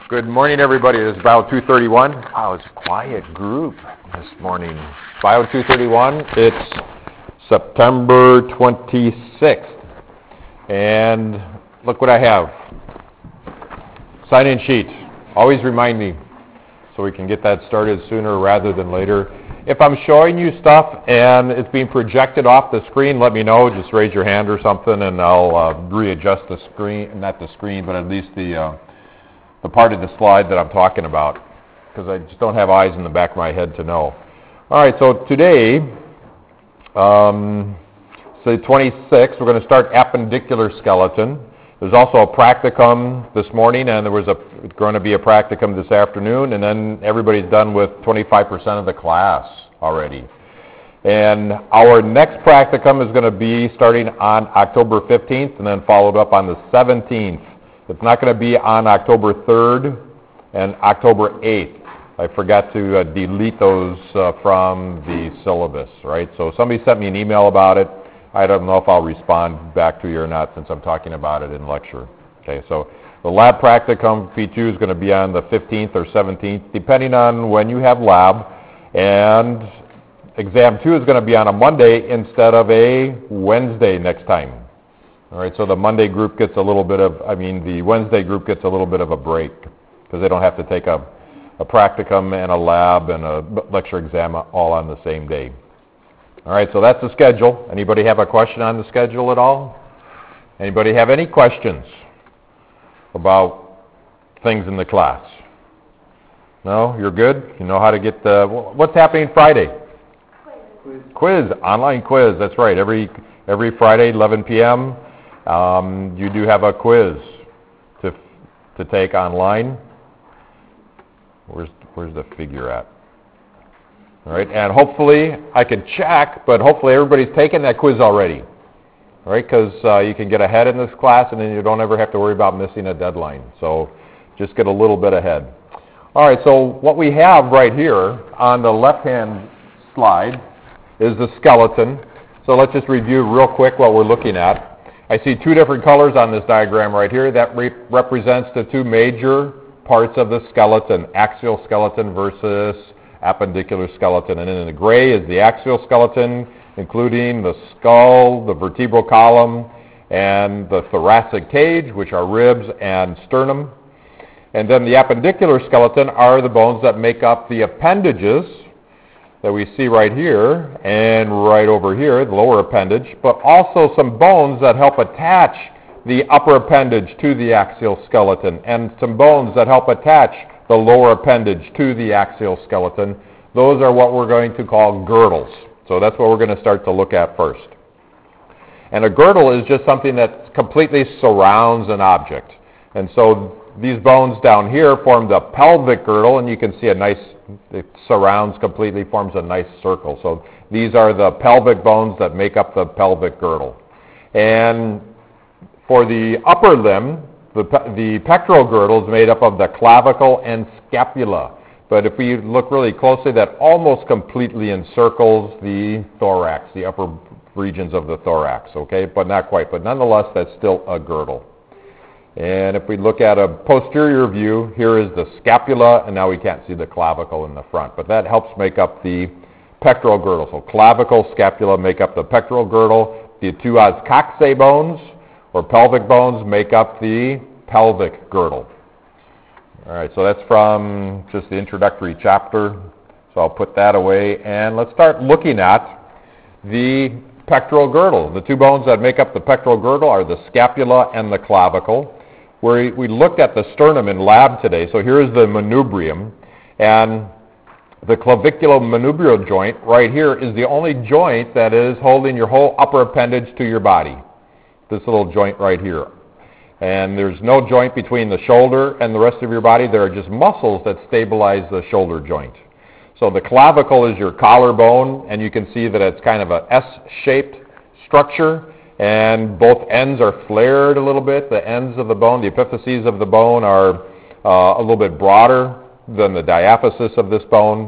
Good morning, everybody. This is Bio 231. Wow, it's a quiet group this morning. Bio 231, it's September 26th. And look what I have. Sign-in sheet. Always remind me so we can get that started sooner rather than later. If I'm showing you stuff and it's being projected off the screen, let me know. Just raise your hand or something and I'll readjust the screen, not the screen, but at least the part of the slide that I'm talking about, because I just don't have eyes in the back of my head to know. All right, so today, so 26, we're going to start appendicular skeleton. There's also a practicum this morning, and there was going to be a practicum this afternoon, and then everybody's done with 25% of the class already. And our next practicum is going to be starting on October 15th and then followed up on the 17th. It's not going to be on October 3rd and October 8th. I forgot to delete those from the syllabus, right? So somebody sent me an email about it. I don't know if I'll respond back to you or not since I'm talking about it in lecture. Okay, so the lab practicum P2 is going to be on the 15th or 17th, depending on when you have lab. And exam 2 is going to be on a Monday instead of a Wednesday next time. All right, so the Monday group gets a little bit of, the Wednesday group gets a little bit of a break because they don't have to take a practicum and a lab and a lecture exam all on the same day. All right, so that's the schedule. Anybody have a question on the schedule at all? Anybody have any questions about things in the class? No? You're good? You know how to get the... What's happening Friday? Quiz. Online quiz, that's right. Every Friday, 11 p.m., you do have a quiz to take online. Where's the figure at? All right, and hopefully I can check, but hopefully everybody's taken that quiz already. All right, because you can get ahead in this class, and then you don't ever have to worry about missing a deadline. So just get a little bit ahead. All right, so what we have right here on the left-hand slide is the skeleton. So let's just review real quick what we're looking at. I see two different colors on this diagram right here. That represents the two major parts of the skeleton, axial skeleton versus appendicular skeleton. And in the gray is the axial skeleton, including the skull, the vertebral column, and the thoracic cage, which are ribs and sternum. And then the appendicular skeleton are the bones that make up the appendages that we see right here and right over here, the lower appendage, but also some bones that help attach the upper appendage to the axial skeleton and some bones that help attach the lower appendage to the axial skeleton. Those are what we're going to call girdles. So that's what we're going to start to look at first. And a girdle is just something that completely surrounds an object. And so these bones down here form the pelvic girdle, and you can see it surrounds completely, forms a nice circle. So these are the pelvic bones that make up the pelvic girdle. And for the upper limb, the pectoral girdle is made up of the clavicle and scapula. But if we look really closely, that almost completely encircles the thorax, the upper regions of the thorax, okay? But not quite. But nonetheless, that's still a girdle. And if we look at a posterior view, here is the scapula, and now we can't see the clavicle in the front. But that helps make up the pectoral girdle. So clavicle, scapula make up the pectoral girdle. The two os coxae bones, or pelvic bones, make up the pelvic girdle. All right, so that's from just the introductory chapter. So I'll put that away. And let's start looking at the pectoral girdle. The two bones that make up the pectoral girdle are the scapula and the clavicle. We looked at the sternum in lab today. So here's the manubrium. And the claviculomanubrial joint right here is the only joint that is holding your whole upper appendage to your body. This little joint right here. And there's no joint between the shoulder and the rest of your body. There are just muscles that stabilize the shoulder joint. So the clavicle is your collarbone, and you can see that it's kind of an S-shaped structure, and both ends are flared a little bit. The ends of the bone, the epiphyses of the bone are a little bit broader than the diaphysis of this bone.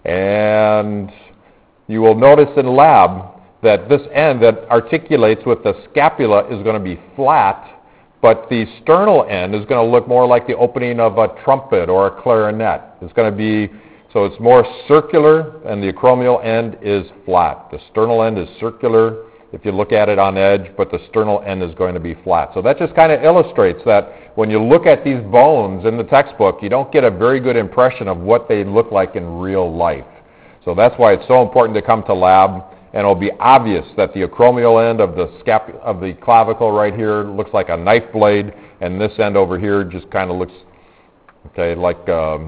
And you will notice in lab that this end that articulates with the scapula is going to be flat, but the sternal end is going to look more like the opening of a trumpet or a clarinet. It's going to be, so it's more circular, and the acromial end is flat. The sternal end is circular if you look at it on edge, but the sternal end is going to be flat. So that just kind of illustrates that when you look at these bones in the textbook, you don't get a very good impression of what they look like in real life. So that's why it's so important to come to lab, and it'll be obvious that the acromial end of the clavicle right here looks like a knife blade, and this end over here just kind of looks, okay, like,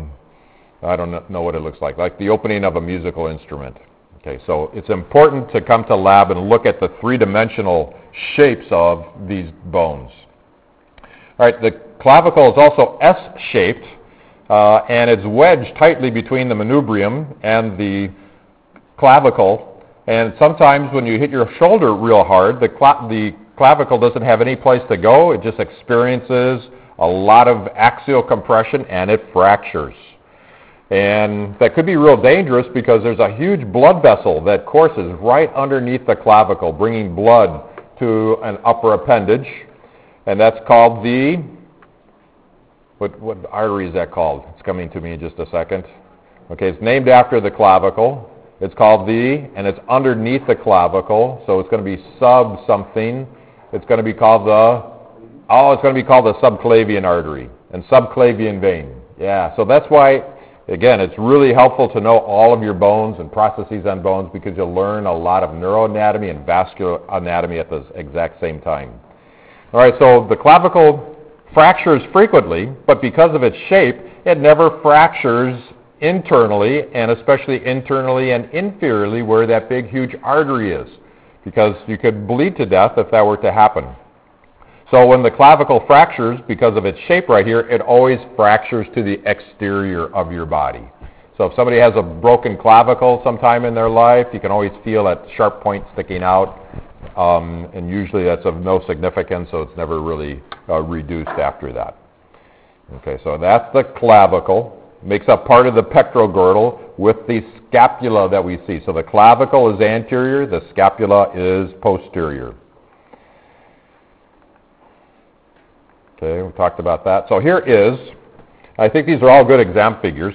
I don't know what it looks like the opening of a musical instrument. Okay, so it's important to come to lab and look at the three-dimensional shapes of these bones. All right, the clavicle is also S-shaped, and it's wedged tightly between the manubrium and the clavicle. And sometimes when you hit your shoulder real hard, the clavicle doesn't have any place to go. It just experiences a lot of axial compression, and it fractures. And that could be real dangerous because there's a huge blood vessel that courses right underneath the clavicle, bringing blood to an upper appendage. And that's called the, what artery is that called? It's coming to me in just a second. Okay, it's named after the clavicle. It's called and it's underneath the clavicle, so it's going to be sub-something. It's going to be called it's going to be called the subclavian artery and subclavian vein. Yeah, so that's why, again, it's really helpful to know all of your bones and processes on bones because you'll learn a lot of neuroanatomy and vascular anatomy at the exact same time. All right, so the clavicle fractures frequently, but because of its shape, it never fractures internally, and especially internally and inferiorly where that big, huge artery is, because you could bleed to death if that were to happen. So when the clavicle fractures, because of its shape right here, it always fractures to the exterior of your body. So if somebody has a broken clavicle sometime in their life, you can always feel that sharp point sticking out, and usually that's of no significance, so it's never really reduced after that. Okay, so that's the clavicle. Makes up part of the pectoral girdle with the scapula that we see. So the clavicle is anterior, the scapula is posterior. Okay, we talked about that. So here is, I think these are all good exam figures.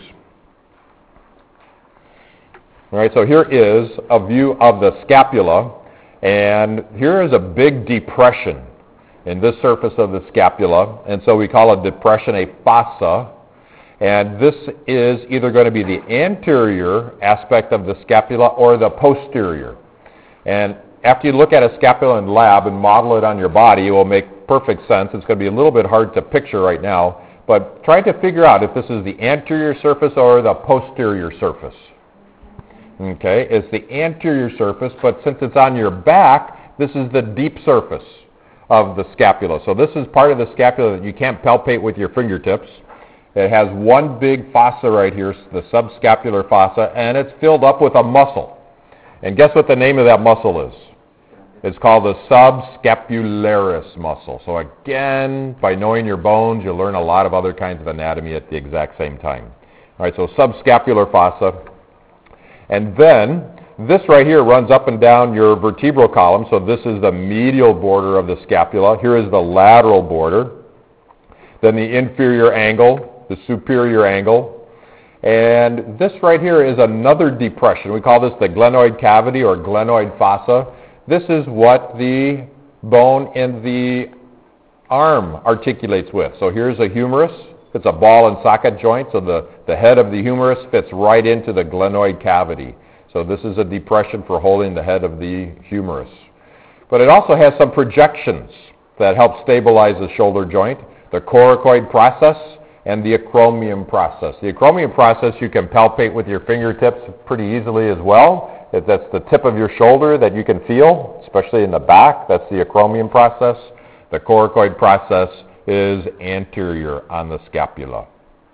All right, so here is a view of the scapula, and here is a big depression in this surface of the scapula, and so we call a depression a fossa, and this is either going to be the anterior aspect of the scapula or the posterior. And after you look at a scapula in lab and model it on your body, it will make perfect sense. It's going to be a little bit hard to picture right now, but try to figure out if this is the anterior surface or the posterior surface. Okay, it's the anterior surface, but since it's on your back, this is the deep surface of the scapula. So this is part of the scapula that you can't palpate with your fingertips. It has one big fossa right here, the subscapular fossa, and it's filled up with a muscle. And guess what the name of that muscle is? It's called the subscapularis muscle. So again, by knowing your bones, you'll learn a lot of other kinds of anatomy at the exact same time. All right, so subscapular fossa. And then this right here runs up and down your vertebral column. So this is the medial border of the scapula. Here is the lateral border. Then the inferior angle, the superior angle. And this right here is another depression. We call this the glenoid cavity or glenoid fossa. This is what the bone in the arm articulates with. So here's a humerus. It's a ball and socket joint, so the head of the humerus fits right into the glenoid cavity. So this is a depression for holding the head of the humerus. But it also has some projections that help stabilize the shoulder joint, the coracoid process, and the acromion process. The acromion process you can palpate with your fingertips pretty easily as well. That's the tip of your shoulder that you can feel, especially in the back. That's the acromion process. The coracoid process is anterior on the scapula.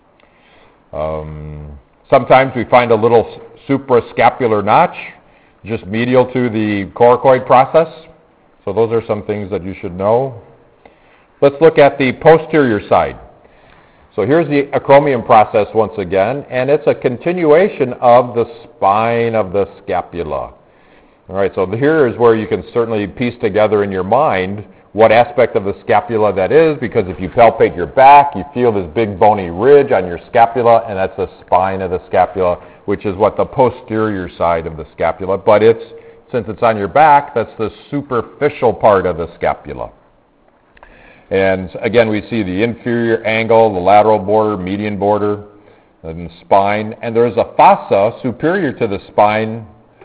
Sometimes we find a little suprascapular notch just medial to the coracoid process. So those are some things that you should know. Let's look at the posterior side. So here's the acromion process once again, and it's a continuation of the spine of the scapula. All right, so here is where you can certainly piece together in your mind what aspect of the scapula that is, because if you palpate your back, you feel this big bony ridge on your scapula, and that's the spine of the scapula, which is what the posterior side of the scapula, but since it's on your back, that's the superficial part of the scapula. And again, we see the inferior angle, the lateral border, median border, and the spine, and there's a fossa superior to the spine,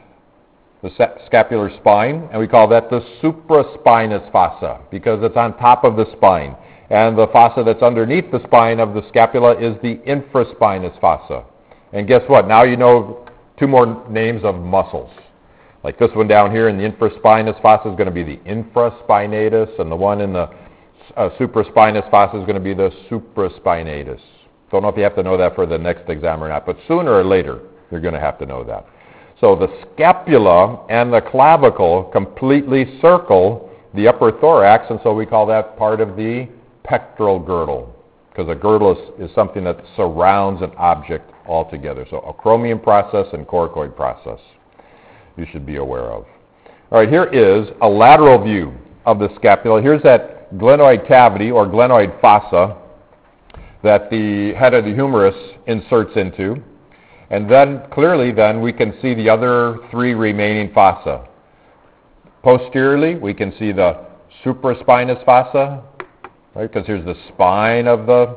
the scapular spine, and we call that the supraspinous fossa because it's on top of the spine. And the fossa that's underneath the spine of the scapula is the infraspinous fossa. And guess what? Now you know two more names of muscles. Like this one down here in the infraspinous fossa is going to be the infraspinatus, and the one in the supraspinous fossa is going to be the supraspinatus. Don't know if you have to know that for the next exam or not, but sooner or later you're going to have to know that. So the scapula and the clavicle completely circle the upper thorax, and so we call that part of the pectoral girdle, because a girdle is something that surrounds an object altogether. So acromion process and coracoid process you should be aware of. All right, here is a lateral view of the scapula. Here's that glenoid cavity or glenoid fossa that the head of the humerus inserts into. And then, clearly, we can see the other three remaining fossa. Posteriorly, we can see the supraspinous fossa, right, because here's the spine of the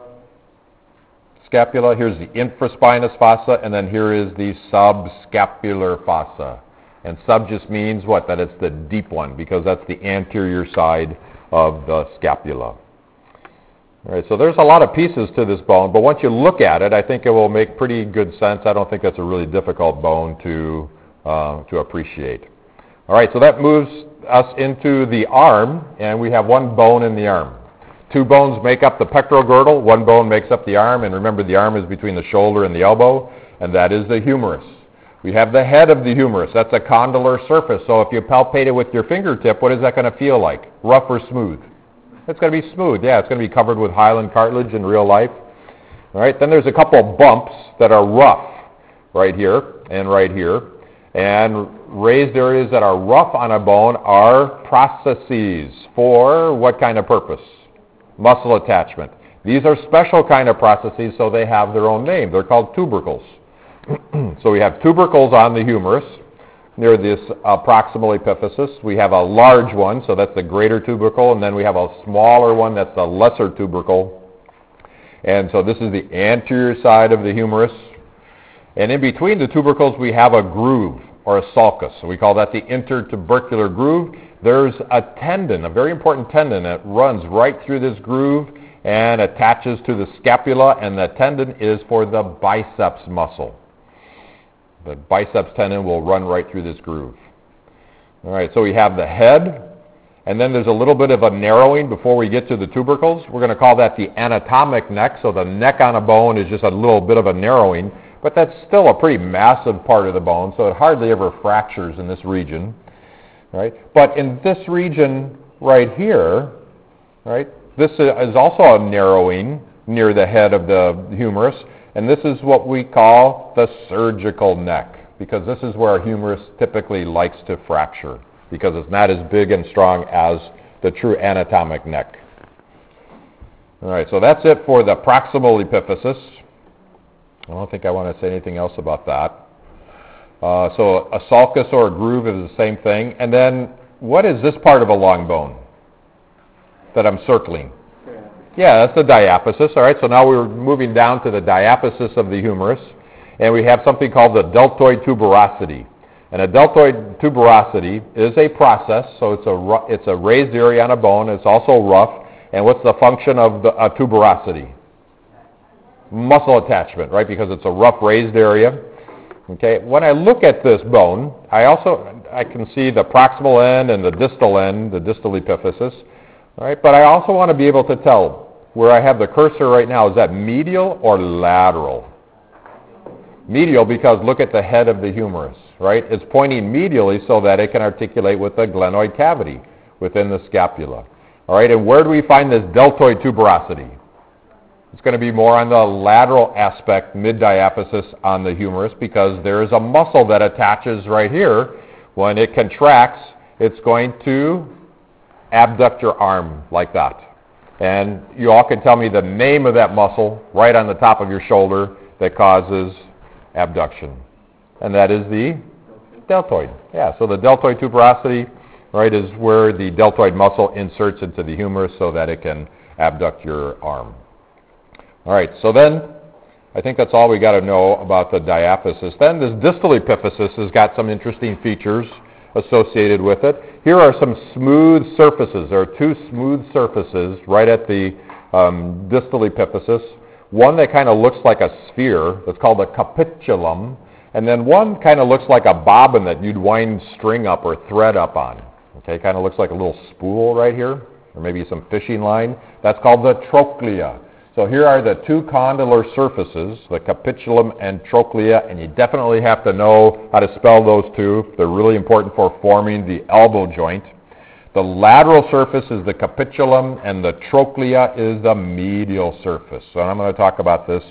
scapula. Here's the infraspinous fossa, and then here is the subscapular fossa. And sub just means what? That it's the deep one, because that's the anterior side of the scapula. All right, so there's a lot of pieces to this bone, but once you look at it, I think it will make pretty good sense. I don't think that's a really difficult bone to appreciate. All right, so that moves us into the arm, and we have one bone in the arm. Two bones make up the pectoral girdle, one bone makes up the arm, and remember the arm is between the shoulder and the elbow, and that is the humerus. We have the head of the humerus. That's a condylar surface, so if you palpate it with your fingertip, what is that going to feel like? Rough or smooth? It's going to be smooth. Yeah, it's going to be covered with hyaline cartilage in real life. All right, then there's a couple of bumps that are rough right here and right here. And raised areas that are rough on a bone are processes for what kind of purpose? Muscle attachment. These are special kind of processes, so they have their own name. They're called tubercles. So we have tubercles on the humerus near this proximal epiphysis. We have a large one, so that's the greater tubercle, and then we have a smaller one, that's the lesser tubercle. And so this is the anterior side of the humerus. And in between the tubercles, we have a groove, or a sulcus. So we call that the intertubercular groove. There's a tendon, a very important tendon that runs right through this groove and attaches to the scapula, and the tendon is for the biceps muscle. The biceps tendon will run right through this groove. All right, so we have the head, and then there's a little bit of a narrowing before we get to the tubercles. We're going to call that the anatomic neck. So the neck on a bone is just a little bit of a narrowing, but that's still a pretty massive part of the bone, so it hardly ever fractures in this region. Right? But in this region right here, right, this is also a narrowing near the head of the humerus. And this is what we call the surgical neck, because this is where our humerus typically likes to fracture, because it's not as big and strong as the true anatomic neck. All right, so that's it for the proximal epiphysis. I don't think I want to say anything else about that. So a sulcus or a groove is the same thing. And then what is this part of a long bone that I'm circling? Yeah, that's the diaphysis. All right, so now we're moving down to the diaphysis of the humerus, and we have something called the deltoid tuberosity. And a deltoid tuberosity is a process, so it's a raised area on a bone. It's also rough. And what's the function of the tuberosity? Muscle attachment, right? Because it's a rough raised area. Okay. When I look at this bone, I can see the proximal end and the distal end, the distal epiphysis. All right, but I also want to be able to tell where I have the cursor right now, is that medial or lateral? Medial, because look at the head of the humerus, right? It's pointing medially so that it can articulate with the glenoid cavity within the scapula. All right, and where do we find this deltoid tuberosity? It's going to be more on the lateral aspect, mid-diaphysis on the humerus, because there is a muscle that attaches right here. When it contracts, it's going to abduct your arm like that. And you all can tell me the name of that muscle right on the top of your shoulder that causes abduction. And that is the deltoid. Yeah, so the deltoid tuberosity, right, is where the deltoid muscle inserts into the humerus so that it can abduct your arm. All right, so then I think that's all we got to know about the diaphysis. Then this distal epiphysis has got some interesting features associated with it. Here are some smooth surfaces. There are two smooth surfaces right at the distal epiphysis. One that kind of looks like a sphere, that's called a capitulum, and then one kind of looks like a bobbin that you'd wind string up or thread up on. Okay, kind of looks like a little spool right here, or maybe some fishing line. That's called the trochlea. So here are the two condylar surfaces, the capitulum and trochlea, and you definitely have to know how to spell those two. They're really important for forming the elbow joint. The lateral surface is the capitulum, and the trochlea is the medial surface. So I'm going to talk about this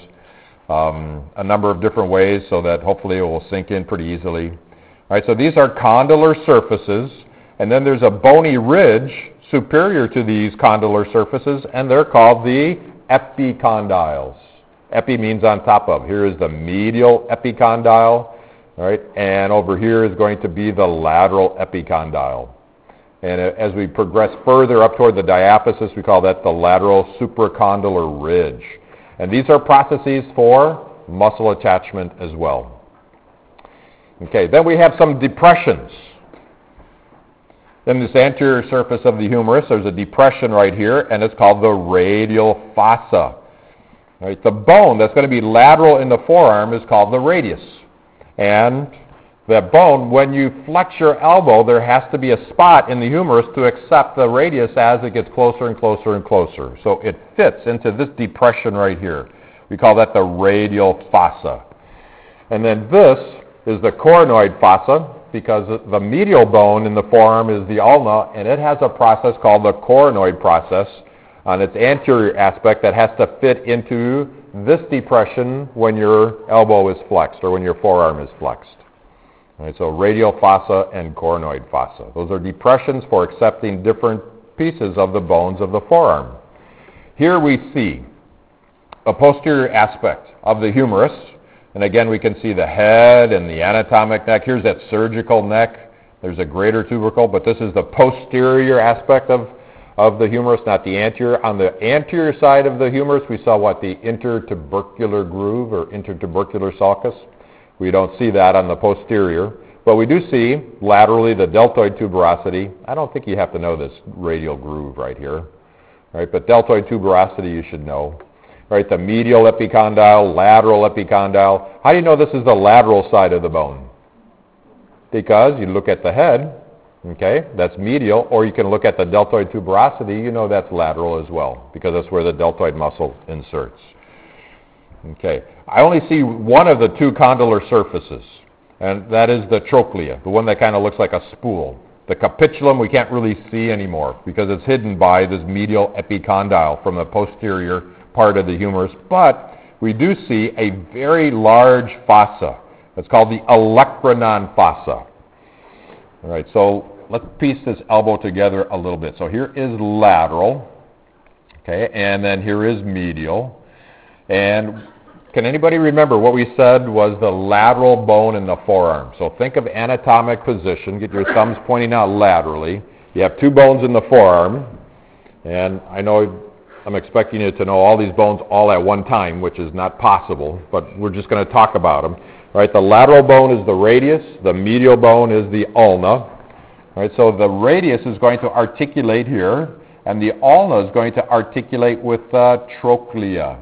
a number of different ways so that hopefully it will sink in pretty easily. All right, so these are condylar surfaces, and then there's a bony ridge superior to these condylar surfaces, and they're called the epicondyles. Epi means on top of. Here is the medial epicondyle, all right, and over here is going to be the lateral epicondyle. And as we progress further up toward the diaphysis, we call that the lateral supracondylar ridge. And these are processes for muscle attachment as well. Okay, then we have some depressions. In this anterior surface of the humerus, there's a depression right here, and it's called the radial fossa. Right, the bone that's going to be lateral in the forearm is called the radius. And that bone, when you flex your elbow, there has to be a spot in the humerus to accept the radius as it gets closer and closer and closer. So it fits into this depression right here. We call that the radial fossa. And then this is the coronoid fossa, because the medial bone in the forearm is the ulna, and it has a process called the coronoid process on its anterior aspect that has to fit into this depression when your elbow is flexed or when your forearm is flexed. All right, so radial fossa and coronoid fossa. Those are depressions for accepting different pieces of the bones of the forearm. Here we see a posterior aspect of the humerus. And again, we can see the head and the anatomic neck. Here's that surgical neck. There's a greater tubercle, but this is the posterior aspect of the humerus, not the anterior. On the anterior side of the humerus, we saw what? The intertubercular groove or intertubercular sulcus. We don't see that on the posterior, but we do see laterally the deltoid tuberosity. I don't think you have to know this radial groove right here, right? But deltoid tuberosity you should know. Right, the medial epicondyle, lateral epicondyle. How do you know this is the lateral side of the bone? Because you look at the head, okay, that's medial, or you can look at the deltoid tuberosity, you know that's lateral as well, because that's where the deltoid muscle inserts. Okay, I only see one of the two condylar surfaces, and that is the trochlea, the one that kind of looks like a spool. The capitulum we can't really see anymore because it's hidden by this medial epicondyle from the posterior part of the humerus, but we do see a very large fossa. It's called the olecranon fossa. All right, so let's piece this elbow together a little bit. So here is lateral, okay, and then here is medial. And can anybody remember what we said was the lateral bone in the forearm? So think of anatomic position. Get your thumbs pointing out laterally. You have two bones in the forearm, and I know I'm expecting you to know all these bones all at one time, which is not possible, but we're just going to talk about them. All right, the lateral bone is the radius, the medial bone is the ulna. All right, so the radius is going to articulate here, and the ulna is going to articulate with the trochlea.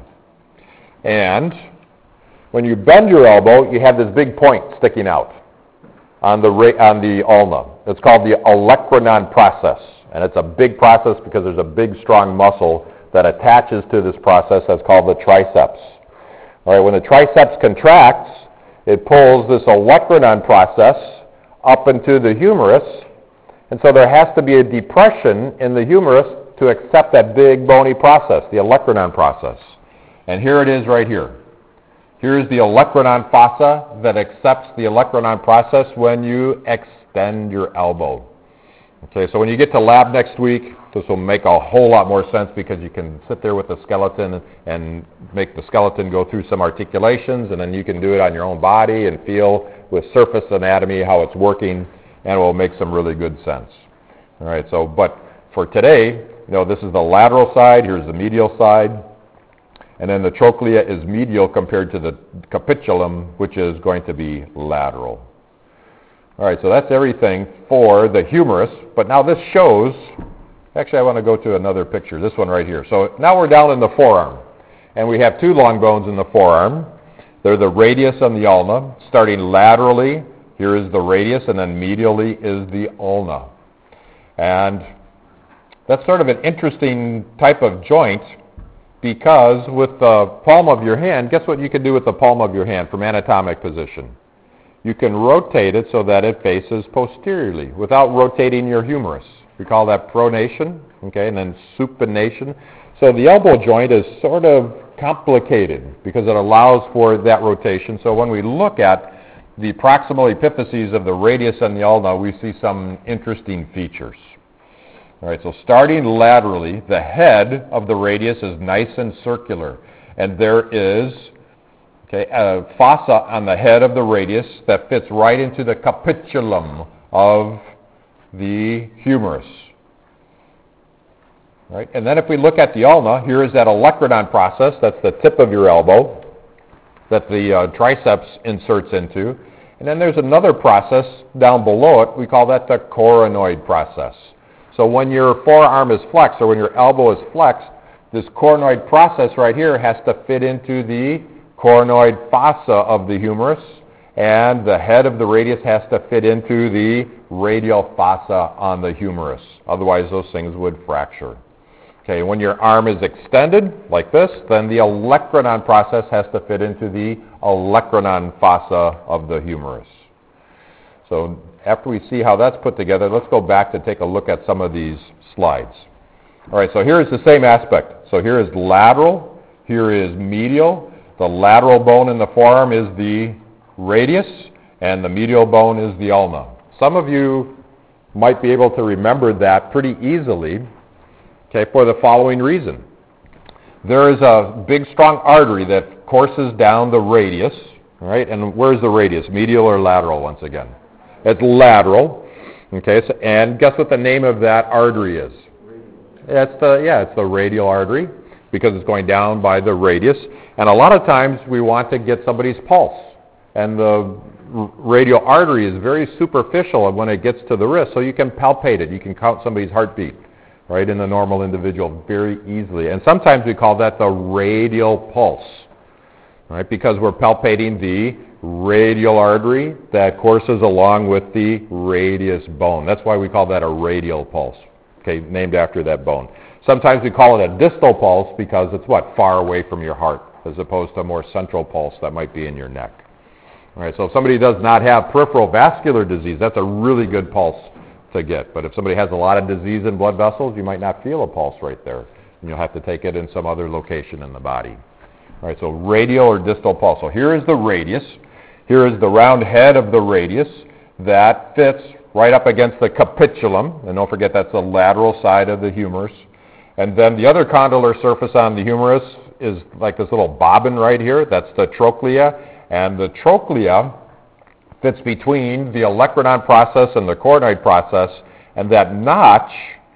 And when you bend your elbow, you have this big point sticking out on the ulna. It's called the olecranon process, and it's a big process because there's a big, strong muscle that attaches to this process that's called the triceps. All right, when the triceps contracts, it pulls this olecranon process up into the humerus, and so there has to be a depression in the humerus to accept that big bony process, the olecranon process. And here it is right here. Here is the olecranon fossa that accepts the olecranon process when you extend your elbow. Okay, so when you get to lab next week, this will make a whole lot more sense because you can sit there with the skeleton and make the skeleton go through some articulations, and then you can do it on your own body and feel with surface anatomy how it's working, and it will make some really good sense. All right, so, but for today, this is the lateral side, here's the medial side, and then the trochlea is medial compared to the capitulum, which is going to be lateral. All right, so that's everything for the humerus, but now this shows, actually I want to go to another picture, this one right here. So now we're down in the forearm, and we have two long bones in the forearm. They're the radius and the ulna. Starting laterally, here is the radius, and then medially is the ulna. And that's sort of an interesting type of joint, because with the palm of your hand, guess what you can do with the palm of your hand from anatomic position? You can rotate it so that it faces posteriorly without rotating your humerus. We call that pronation, okay, and then supination. So the elbow joint is sort of complicated because it allows for that rotation. So when we look at the proximal epiphyses of the radius and the ulna, we see some interesting features. All right, so starting laterally, the head of the radius is nice and circular, and there is a fossa on the head of the radius that fits right into the capitulum of the humerus. Right? And then if we look at the ulna, here is that olecranon process, that's the tip of your elbow, that the triceps inserts into. And then there's another process down below it, we call that the coronoid process. So when your forearm is flexed, or when your elbow is flexed, this coronoid process right here has to fit into the coronoid fossa of the humerus, and the head of the radius has to fit into the radial fossa on the humerus. Otherwise, those things would fracture. Okay, when your arm is extended like this, then the olecranon process has to fit into the olecranon fossa of the humerus. So after we see how that's put together, let's go back to take a look at some of these slides. All right, so here is the same aspect. So here is lateral, here is medial. The lateral bone in the forearm is the radius, and the medial bone is the ulna. Some of you might be able to remember that pretty easily, okay, for the following reason. There is a big, strong artery that courses down the radius, right? And where's the radius, medial or lateral once again? It's lateral, okay, so, and guess what the name of that artery is? It's the radial artery, because it's going down by the radius. And a lot of times we want to get somebody's pulse. And the radial artery is very superficial when it gets to the wrist, so you can palpate it. You can count somebody's heartbeat, right, in the normal individual very easily. And sometimes we call that the radial pulse, right, because we're palpating the radial artery that courses along with the radius bone. That's why we call that a radial pulse, okay, named after that bone. Sometimes we call it a distal pulse because it's far away from your heart, as opposed to a more central pulse that might be in your neck. All right, so if somebody does not have peripheral vascular disease, that's a really good pulse to get. But if somebody has a lot of disease in blood vessels, you might not feel a pulse right there, and you'll have to take it in some other location in the body. All right, so radial or distal pulse. So here is the radius. Here is the round head of the radius that fits right up against the capitulum, and don't forget that's the lateral side of the humerus. And then the other condylar surface on the humerus is like this little bobbin right here. That's the trochlea. And the trochlea fits between the olecranon process and the coronoid process. And that notch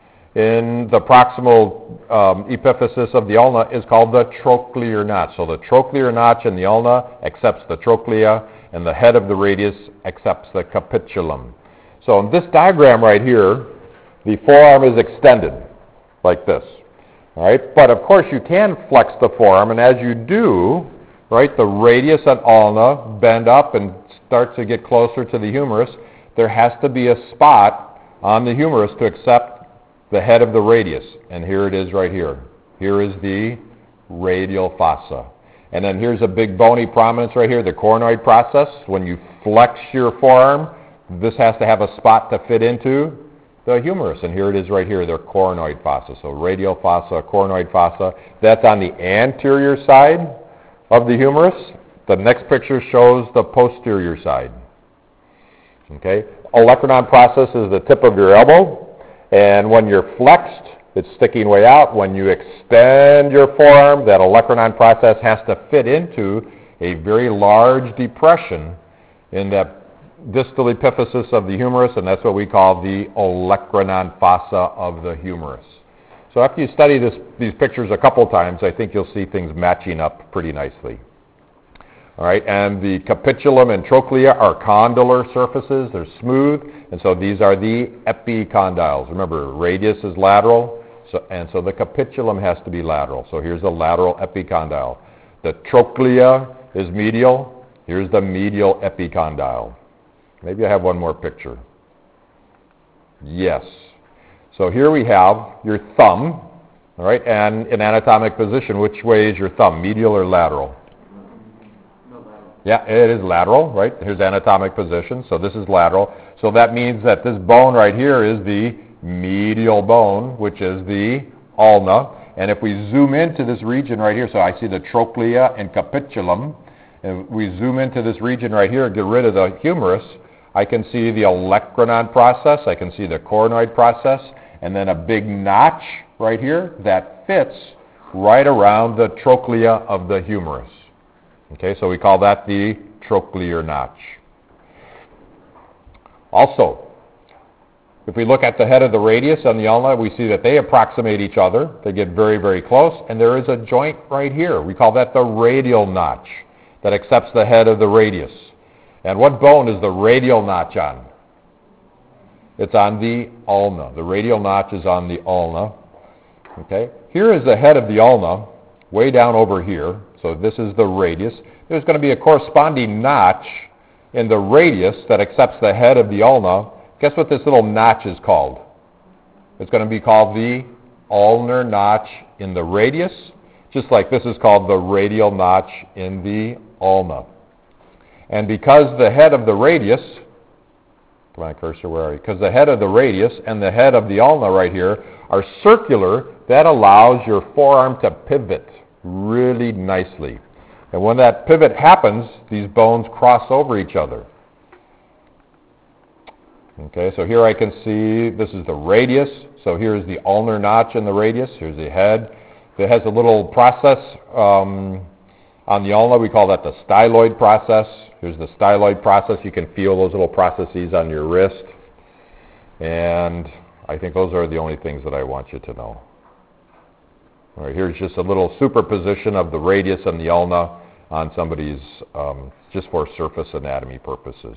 in the proximal epiphysis of the ulna is called the trochlear notch. So the trochlear notch in the ulna accepts the trochlea, and the head of the radius accepts the capitulum. So in this diagram right here, the forearm is extended like this, all right? But of course you can flex the forearm, and as you do, right, the radius and ulna bend up and start to get closer to the humerus. There has to be a spot on the humerus to accept the head of the radius, and here it is right here. Here is the radial fossa. And then here's a big bony prominence right here, the coronoid process. When you flex your forearm, this has to have a spot to fit into the humerus, and here it is right here, the coronoid fossa. So radial fossa, coronoid fossa. That's on the anterior side of the humerus. The next picture shows the posterior side. Okay? Olecranon process is the tip of your elbow. And when you're flexed, it's sticking way out. When you extend your forearm, that olecranon process has to fit into a very large depression in that distal epiphysis of the humerus, and that's what we call the olecranon fossa of the humerus. So after you study these pictures a couple times, I think you'll see things matching up pretty nicely. All right, and the capitulum and trochlea are condylar surfaces. They're smooth, and so these are the epicondyles. Remember, radius is lateral, so the capitulum has to be lateral. So here's the lateral epicondyle. The trochlea is medial. Here's the medial epicondyle. Maybe I have one more picture. Yes. So here we have your thumb, all right, and in anatomic position, which way is your thumb, medial or lateral? Yeah, it is lateral, right? Here's anatomic position, so this is lateral. So that means that this bone right here is the medial bone, which is the ulna. And if we zoom into this region right here, so I see the trochlea and capitulum, and we zoom into this region right here and get rid of the humerus, I can see the olecranon process, I can see the coronoid process, and then a big notch right here that fits right around the trochlea of the humerus. Okay, so we call that the trochlear notch. Also, if we look at the head of the radius and the ulna, we see that they approximate each other. They get very, very close, and there is a joint right here. We call that the radial notch that accepts the head of the radius. And what bone is the radial notch on? It's on the ulna. The radial notch is on the ulna. Okay, here is the head of the ulna, way down over here. So this is the radius. There's going to be a corresponding notch in the radius that accepts the head of the ulna. Guess what this little notch is called? It's going to be called the ulnar notch in the radius, just like this is called the radial notch in the ulna. And because the head of the radius, come on cursor, where are you? Because the head of the radius and the head of the ulna right here are circular, that allows your forearm to pivot really nicely. And when that pivot happens, these bones cross over each other. Okay, so here I can see this is the radius. So here's the ulnar notch in the radius. Here's the head. It has a little process on the ulna. We call that the styloid process. Here's the styloid process. You can feel those little processes on your wrist. And I think those are the only things that I want you to know. All right, here's just a little superposition of the radius and the ulna on somebody's, just for surface anatomy purposes.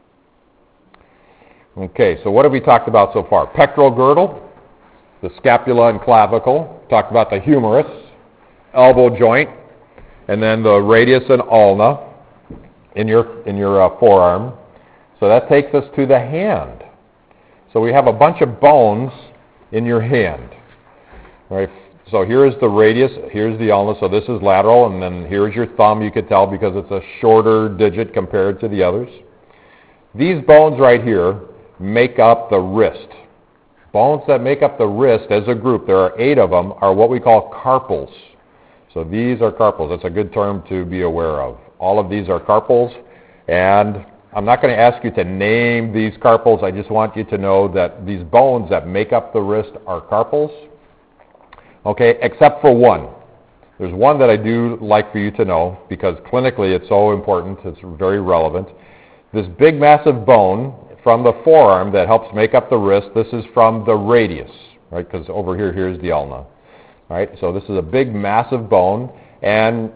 Okay, so what have we talked about so far? Pectoral girdle, the scapula and clavicle, talked about the humerus, elbow joint, and then the radius and ulna in your forearm. So that takes us to the hand. So we have a bunch of bones in your hand. All right. So here is the radius, here's the ulna, so this is lateral, and then here's your thumb, you could tell because it's a shorter digit compared to the others. These bones right here make up the wrist. Bones that make up the wrist as a group, there are 8 of them, are what we call carpals. So these are carpals. That's a good term to be aware of. All of these are carpals, and I'm not going to ask you to name these carpals. I just want you to know that these bones that make up the wrist are carpals. Okay, except for one. There's one that I do like for you to know because clinically it's so important, it's very relevant. This big massive bone from the forearm that helps make up the wrist, this is from the radius, right? Because over here, here's the ulna. All right, so this is a big massive bone, and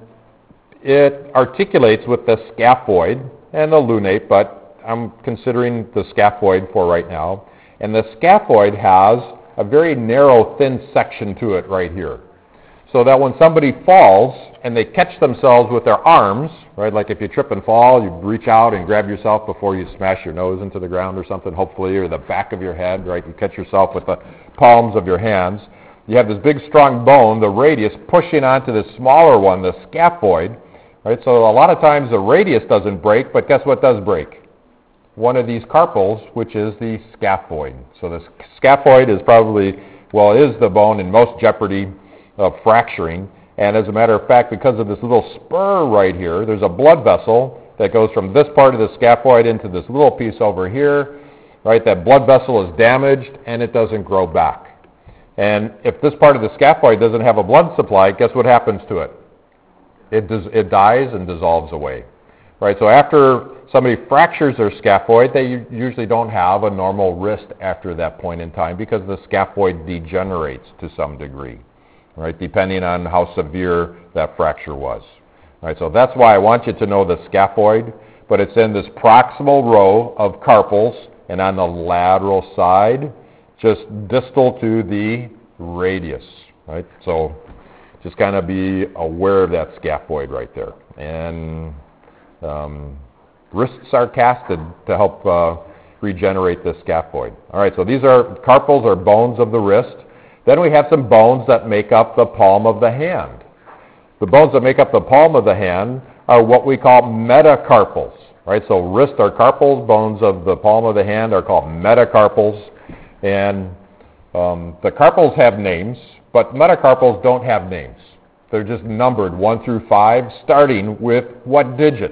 it articulates with the scaphoid and the lunate, but I'm considering the scaphoid for right now. And the scaphoid has a very narrow, thin section to it right here. So that when somebody falls and they catch themselves with their arms, right, like if you trip and fall, you reach out and grab yourself before you smash your nose into the ground or something, hopefully, or the back of your head, right, you catch yourself with the palms of your hands. You have this big, strong bone, the radius, pushing onto the smaller one, the scaphoid, right, so a lot of times the radius doesn't break, but guess what does break? One of these carpals, which is the scaphoid. So the scaphoid is probably, well, is the bone in most jeopardy of fracturing. And as a matter of fact, because of this little spur right here, there's a blood vessel that goes from this part of the scaphoid into this little piece over here. right? That blood vessel is damaged and it doesn't grow back. And if this part of the scaphoid doesn't have a blood supply, guess what happens to it? It dies and dissolves away, right? So after somebody fractures their scaphoid, they usually don't have a normal wrist after that point in time because the scaphoid degenerates to some degree, right? Depending on how severe that fracture was, right? So that's why I want you to know the scaphoid, but it's in this proximal row of carpals and on the lateral side, just distal to the radius, right? So just kind of be aware of that scaphoid right there. And wrists are casted to help regenerate the scaphoid. All right, so these are carpals or bones of the wrist. Then we have some bones that make up the palm of the hand. The bones that make up the palm of the hand are what we call metacarpals. Right, so wrist or carpals, bones of the palm of the hand are called metacarpals. And the carpals have names, but metacarpals don't have names. They're just numbered 1 through 5, starting with what digit?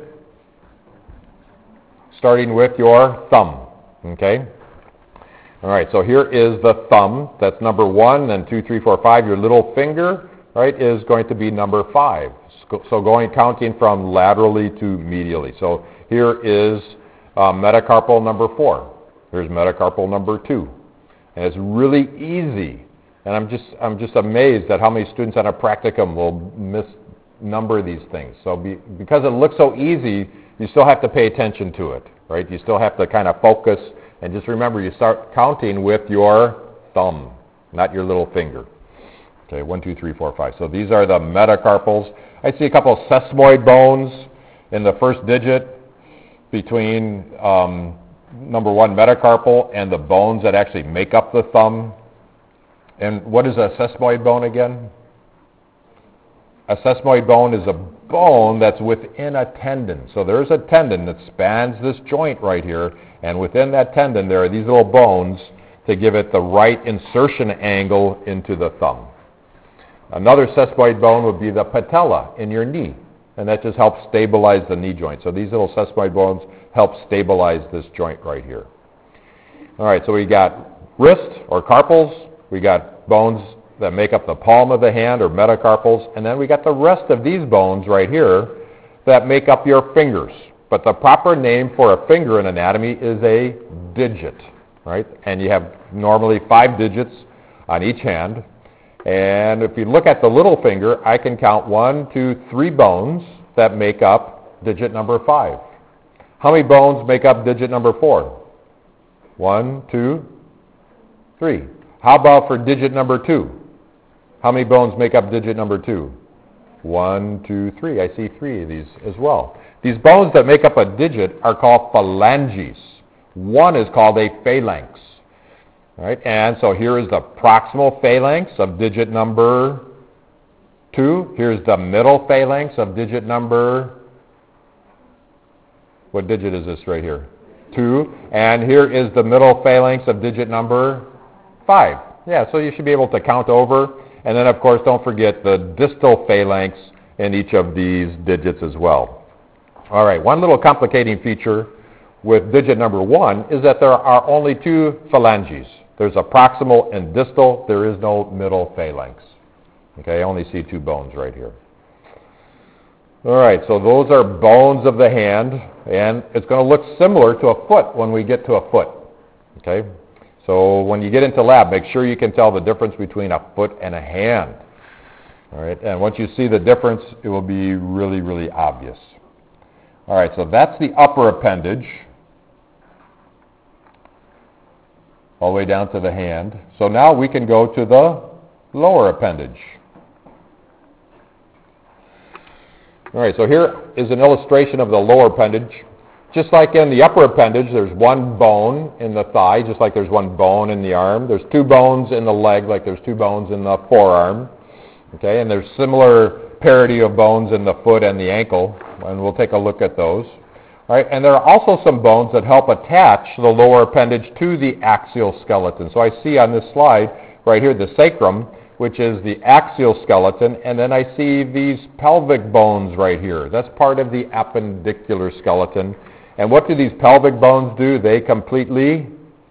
Starting with your thumb, okay? All right, so here is the thumb. That's number 1, and 2, 3, 4, 5. Your little finger, right, is going to be number 5. So counting from laterally to medially. So here is metacarpal number 4. Here's metacarpal number 2. And it's really easy. And I'm just amazed at how many students on a practicum will misnumber these things. So because it looks so easy, you still have to pay attention to it, right? You still have to kind of focus and just remember you start counting with your thumb, not your little finger. Okay, 1, 2, 3, 4, 5. So these are the metacarpals. I see a couple of sesamoid bones in the first digit between number 1 metacarpal and the bones that actually make up the thumb. And what is a sesamoid bone again? A sesamoid bone is a bone that's within a tendon. So there's a tendon that spans this joint right here, and within that tendon there are these little bones to give it the right insertion angle into the thumb. Another sesamoid bone would be the patella in your knee, and that just helps stabilize the knee joint. So these little sesamoid bones help stabilize this joint right here. All right, so we got wrist or carpals, we got bones that make up the palm of the hand or metacarpals, and then we got the rest of these bones right here that make up your fingers. But the proper name for a finger in anatomy is a digit, right? And you have normally 5 digits on each hand. And if you look at the little finger, I can count 1, 2, 3 bones that make up digit number 5. How many bones make up digit number 4? 1, 2, 3. How about for digit number 2? How many bones make up digit number 2? 1, 2, 3. I see 3 of these as well. These bones that make up a digit are called phalanges. One is called a phalanx. Right? And so here is the proximal phalanx of digit number 2. Here's the middle phalanx of digit number, what digit is this right here? 2. And here is the middle phalanx of digit number 5. Yeah, so you should be able to count over. And then, of course, don't forget the distal phalanx in each of these digits as well. All right, one little complicating feature with digit number 1 is that there are only 2 phalanges. There's a proximal and distal. There is no middle phalanx. Okay, I only see 2 bones right here. All right, so those are bones of the hand, and it's going to look similar to a foot when we get to a foot. Okay, so when you get into lab, make sure you can tell the difference between a foot and a hand. All right, and once you see the difference, it will be really, really obvious. All right, so that's the upper appendage, all the way down to the hand. So now we can go to the lower appendage. All right, so here is an illustration of the lower appendage. Just like in the upper appendage, there's 1 bone in the thigh, just like there's 1 bone in the arm. There's 2 bones in the leg, like there's 2 bones in the forearm. Okay, and there's similar parity of bones in the foot and the ankle, and we'll take a look at those. All right, and there are also some bones that help attach the lower appendage to the axial skeleton. So I see on this slide right here the sacrum, which is the axial skeleton, and then I see these pelvic bones right here. That's part of the appendicular skeleton. And what do these pelvic bones do? They completely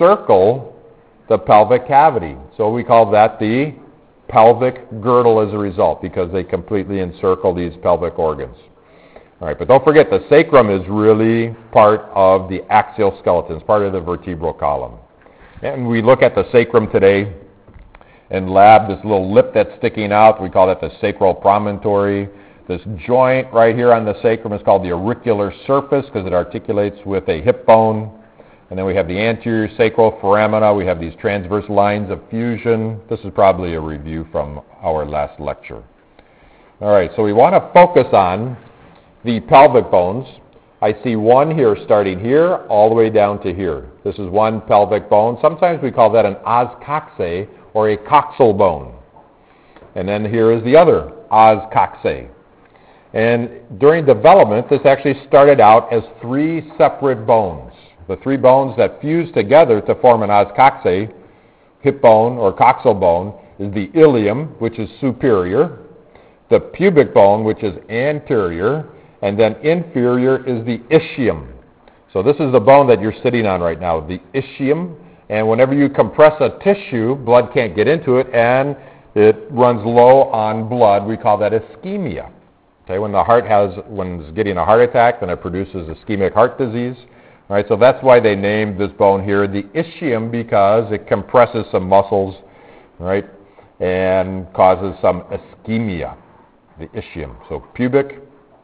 encircle the pelvic cavity. So we call that the pelvic girdle as a result, because they completely encircle these pelvic organs. All right, but don't forget, the sacrum is really part of the axial skeleton. It's part of the vertebral column. And we look at the sacrum today in lab, this little lip that's sticking out, we call that the sacral promontory. This joint right here on the sacrum is called the auricular surface because it articulates with a hip bone. And then we have the anterior sacral foramina. We have these transverse lines of fusion. This is probably a review from our last lecture. All right, so we want to focus on the pelvic bones. I see one here starting here all the way down to here. This is one pelvic bone. Sometimes we call that an os coxae or a coxal bone. And then here is the other os coxae. And during development, this actually started out as three separate bones. The three bones that fuse together to form an os coxae, hip bone or coxal bone, is the ilium, which is superior, the pubic bone, which is anterior, and then inferior is the ischium. So this is the bone that you're sitting on right now, the ischium. And whenever you compress a tissue, blood can't get into it, and it runs low on blood. We call that ischemia. Okay, when it's getting a heart attack, then it produces ischemic heart disease. All right, so that's why they named this bone here the ischium, because it compresses some muscles, right, and causes some ischemia, the ischium. So pubis,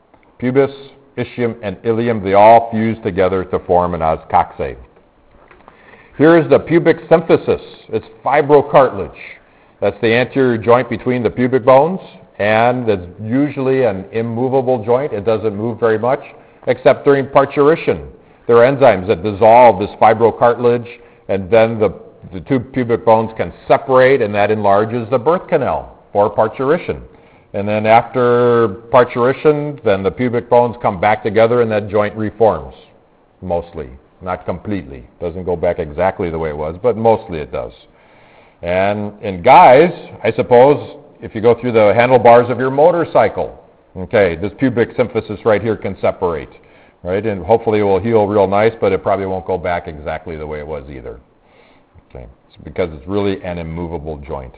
ischium, and ilium, they all fuse together to form an os coxae. Here is the pubic symphysis. It's fibrocartilage. That's the anterior joint between the pubic bones, and it's usually an immovable joint. It doesn't move very much, except during parturition. There are enzymes that dissolve this fibrocartilage, and then the two pubic bones can separate, and that enlarges the birth canal for parturition. And then after parturition, then the pubic bones come back together, and that joint reforms, mostly. Not completely. Doesn't go back exactly the way it was, but mostly it does. And in guys, I suppose, if you go through the handlebars of your motorcycle, okay, this pubic symphysis right here can separate, right? And hopefully it will heal real nice, but it probably won't go back exactly the way it was either. Okay, it's because it's really an immovable joint.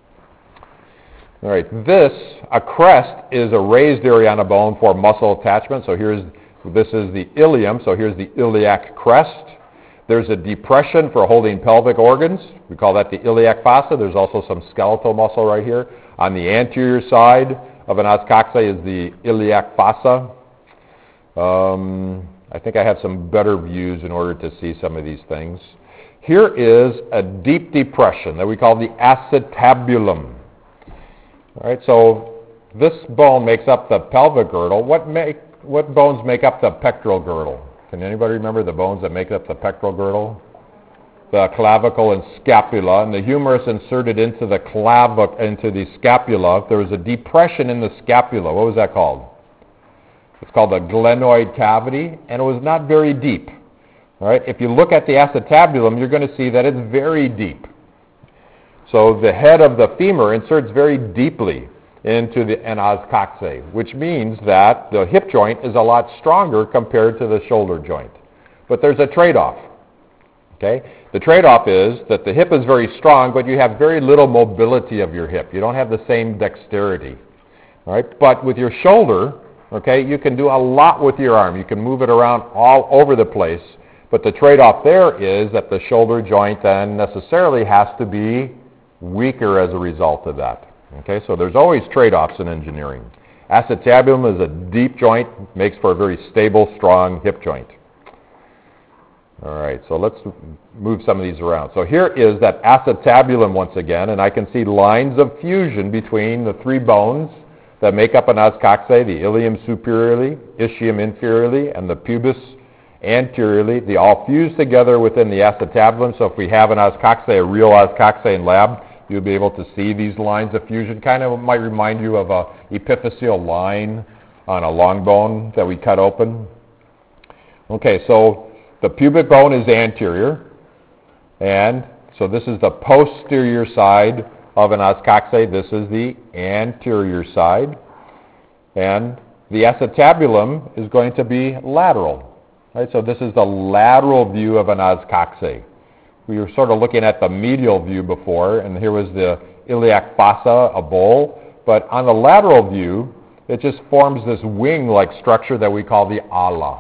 All right, a crest is a raised area on a bone for muscle attachment. So this is the ilium, so here's the iliac crest. There's a depression for holding pelvic organs. We call that the iliac fossa. There's also some skeletal muscle right here. On the anterior side of an os coxae is the iliac fossa. I think I have some better views in order to see some of these things. Here is a deep depression that we call the acetabulum. All right, so this bone makes up the pelvic girdle. What bones make up the pectoral girdle? Can anybody remember the bones that make up the pectoral girdle? The clavicle and scapula, and the humerus inserted into the scapula. There was a depression in the scapula. What was that called? It's called the glenoid cavity, and it was not very deep. All right, if you look at the acetabulum, you're going to see that it's very deep. So the head of the femur inserts very deeply into the os coxae, which means that the hip joint is a lot stronger compared to the shoulder joint. But there's a trade-off. Okay? The trade-off is that the hip is very strong, but you have very little mobility of your hip. You don't have the same dexterity. All right? But with your shoulder, okay, you can do a lot with your arm. You can move it around all over the place. But the trade-off there is that the shoulder joint then necessarily has to be weaker as a result of that. Okay, so there's always trade-offs in engineering. Acetabulum is a deep joint, makes for a very stable, strong hip joint. All right, so let's move some of these around. So here is that acetabulum once again, and I can see lines of fusion between the three bones that make up an os coxae, the ilium superiorly, ischium inferiorly, and the pubis anteriorly. They all fuse together within the acetabulum. So if we have an os coxae, a real os coxae in lab, you'll be able to see these lines of fusion. Kind of might remind you of a epiphyseal line on a long bone that we cut open. Okay, so the pubic bone is anterior, and so this is the posterior side of an os coxae. This is the anterior side, and the acetabulum is going to be lateral. Right, so this is the lateral view of an os coxae. we were sort of looking at the medial view before, and here was the iliac fossa, a bowl. But on the lateral view, it just forms this wing-like structure that we call the ala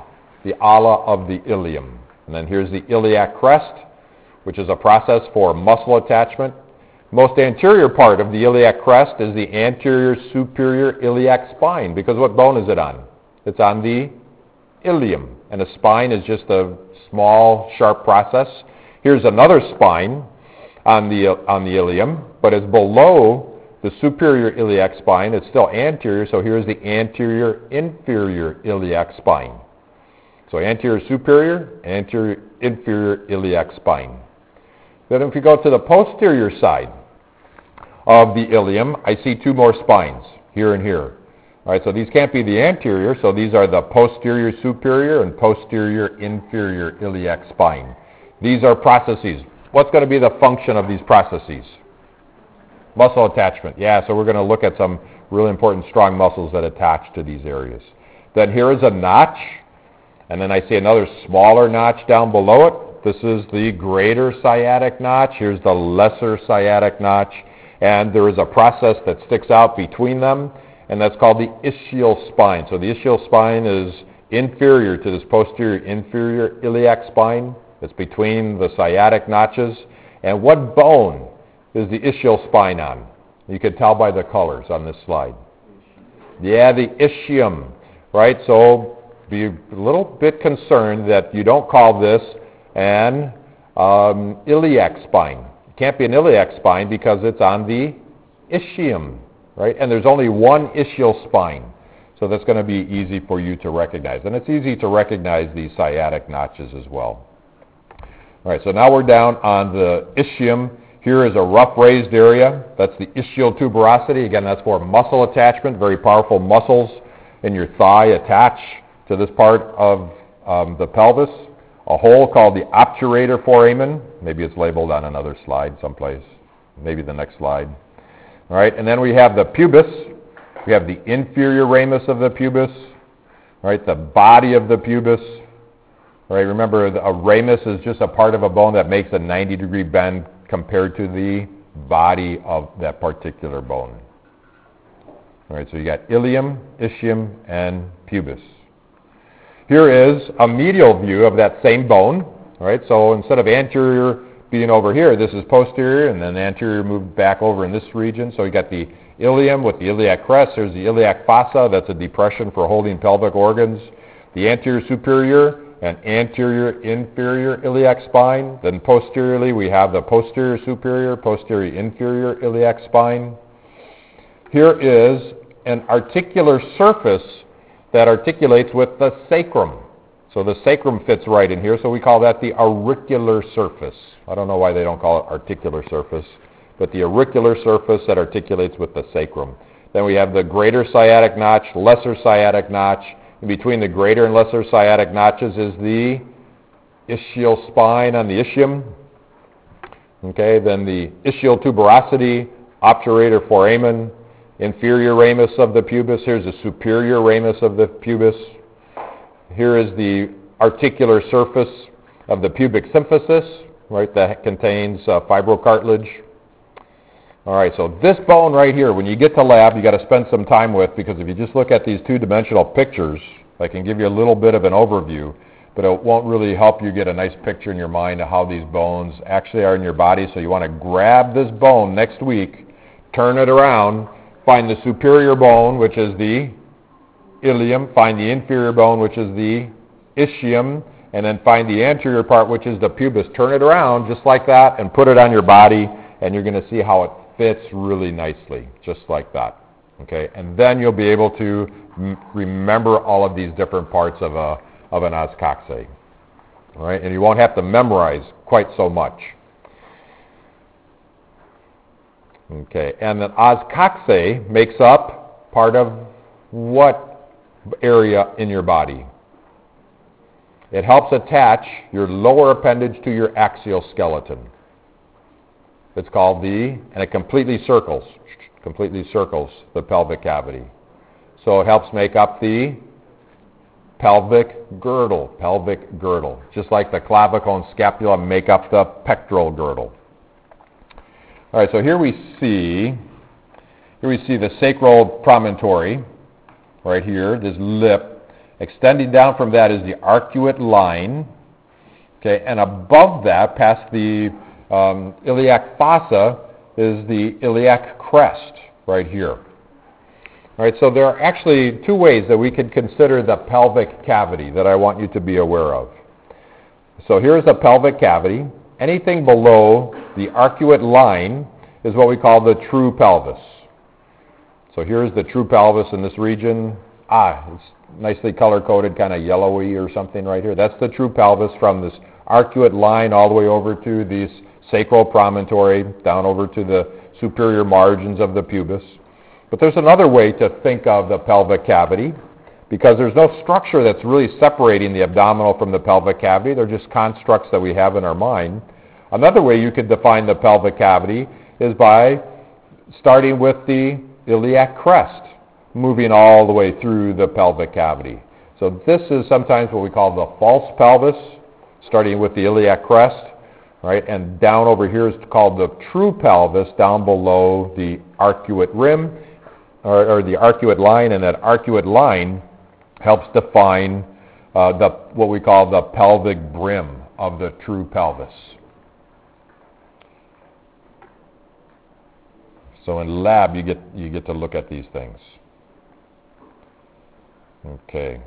of the ilium. And then here's the iliac crest, which is a process for muscle attachment. Most anterior part of the iliac crest is the anterior superior iliac spine, because what bone is it on? It's on the ilium, and a spine is just a small, sharp process. Here's another spine on the ilium, but it's below the superior iliac spine. It's still anterior, so here's the anterior inferior iliac spine. So anterior superior, anterior inferior iliac spine. Then if we go to the posterior side of the ilium, I see two more spines, here and here. All right, so these can't be the anterior, so these are the posterior superior and posterior inferior iliac spine. These are processes. What's going to be the function of these processes? Muscle attachment. Yeah, so we're going to look at some really important strong muscles that attach to these areas. Then here is a notch, and then I see another smaller notch down below it. This is the greater sciatic notch. Here's the lesser sciatic notch, and there is a process that sticks out between them, and that's called the ischial spine. So the ischial spine is inferior to this posterior inferior iliac spine. It's between the sciatic notches. And what bone is the ischial spine on? You can tell by the colors on this slide. Yeah, the ischium, right? So be a little bit concerned that you don't call this an iliac spine. It can't be an iliac spine because it's on the ischium, right? And there's only one ischial spine. So that's going to be easy for you to recognize. And it's easy to recognize these sciatic notches as well. All right, so now we're down on the ischium. Here is a rough raised area. That's the ischial tuberosity. Again, that's for muscle attachment. Very powerful muscles in your thigh attach to this part of the pelvis. A hole called the obturator foramen. Maybe it's labeled on another slide someplace. Maybe the next slide. All right, and then we have the pubis. We have the inferior ramus of the pubis. All right, the body of the pubis. All right, remember, a ramus is just a part of a bone that makes a 90-degree bend compared to the body of that particular bone. All right, so you got ilium, ischium, and pubis. Here is a medial view of that same bone. All right, so instead of anterior being over here, this is posterior, and then anterior moved back over in this region. So you got the ilium with the iliac crest. There's the iliac fossa. That's a depression for holding pelvic organs. The anterior superior and anterior inferior iliac spine. Then posteriorly we have the posterior superior, posterior inferior iliac spine. Here is an articular surface that articulates with the sacrum. So the sacrum fits right in here, so we call that the auricular surface. I don't know why they don't call it articular surface, but the auricular surface that articulates with the sacrum. Then we have the greater sciatic notch, lesser sciatic notch. In between the greater and lesser sciatic notches is the ischial spine on the ischium. Okay, then the ischial tuberosity, obturator foramen, inferior ramus of the pubis. Here's the superior ramus of the pubis. Here is the articular surface of the pubic symphysis, right, that contains fibrocartilage. All right, so this bone right here, when you get to lab, you got to spend some time with, because if you just look at these two-dimensional pictures, I can give you a little bit of an overview, but it won't really help you get a nice picture in your mind of how these bones actually are in your body. So you want to grab this bone next week, turn it around, find the superior bone, which is the ilium, find the inferior bone, which is the ischium, and then find the anterior part, which is the pubis. Turn it around just like that and put it on your body, and you're going to see how it fits really nicely, just like that. Okay, and then you'll be able to remember all of these different parts of an os coxae. All right, and you won't have to memorize quite so much. Okay, and the os coxae makes up part of what area in your body? It helps attach your lower appendage to your axial skeleton. It's called and it completely circles the pelvic cavity. So it helps make up the pelvic girdle, just like the clavicle and scapula make up the pectoral girdle. All right, so here we see the sacral promontory, right here, this lip. Extending down from that is the arcuate line, okay, and above that, past the iliac fossa, is the iliac crest, right here. All right, so there are actually two ways that we can consider the pelvic cavity that I want you to be aware of. So here's the pelvic cavity. Anything below the arcuate line is what we call the true pelvis. So here's the true pelvis in this region. It's nicely color-coded, kind of yellowy or something right here. That's the true pelvis from this arcuate line all the way over to this sacral promontory, down over to the superior margins of the pubis. But there's another way to think of the pelvic cavity, because there's no structure that's really separating the abdominal from the pelvic cavity. They're just constructs that we have in our mind. Another way you could define the pelvic cavity is by starting with the iliac crest, moving all the way through the pelvic cavity. So this is sometimes what we call the false pelvis, starting with the iliac crest, right? And down over here is called the true pelvis, down below the arcuate rim, or the arcuate line, and that arcuate line helps define what we call the pelvic brim of the true pelvis. So in lab, you get to look at these things. Okay.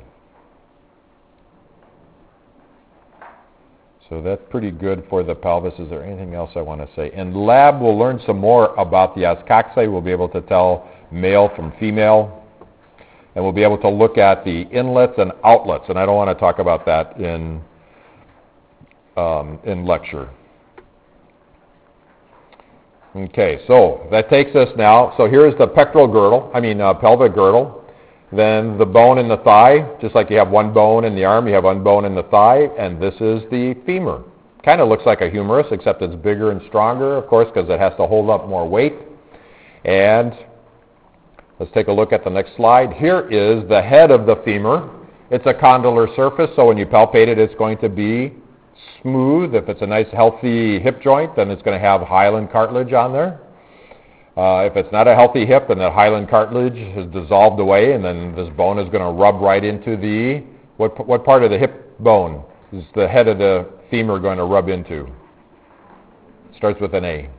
So that's pretty good for the pelvis. Is there anything else I want to say? In lab, we'll learn some more about the ascoxae. We'll be able to tell male from female. And we'll be able to look at the inlets and outlets. And I don't want to talk about that in lecture. Okay, so that takes us now. So here's the pelvic girdle. Then the bone in the thigh, just like you have one bone in the arm, you have one bone in the thigh, and this is the femur. Kind of looks like a humerus, except it's bigger and stronger, of course, because it has to hold up more weight. And let's take a look at the next slide. Here is the head of the femur. It's a condylar surface, so when you palpate it, it's going to be smooth. If it's a nice, healthy hip joint, then it's going to have hyaline cartilage on there. If it's not a healthy hip, then the hyaline cartilage has dissolved away, and then this bone is going to rub right into the, what part of the hip bone is the head of the femur going to rub into? Starts with an A.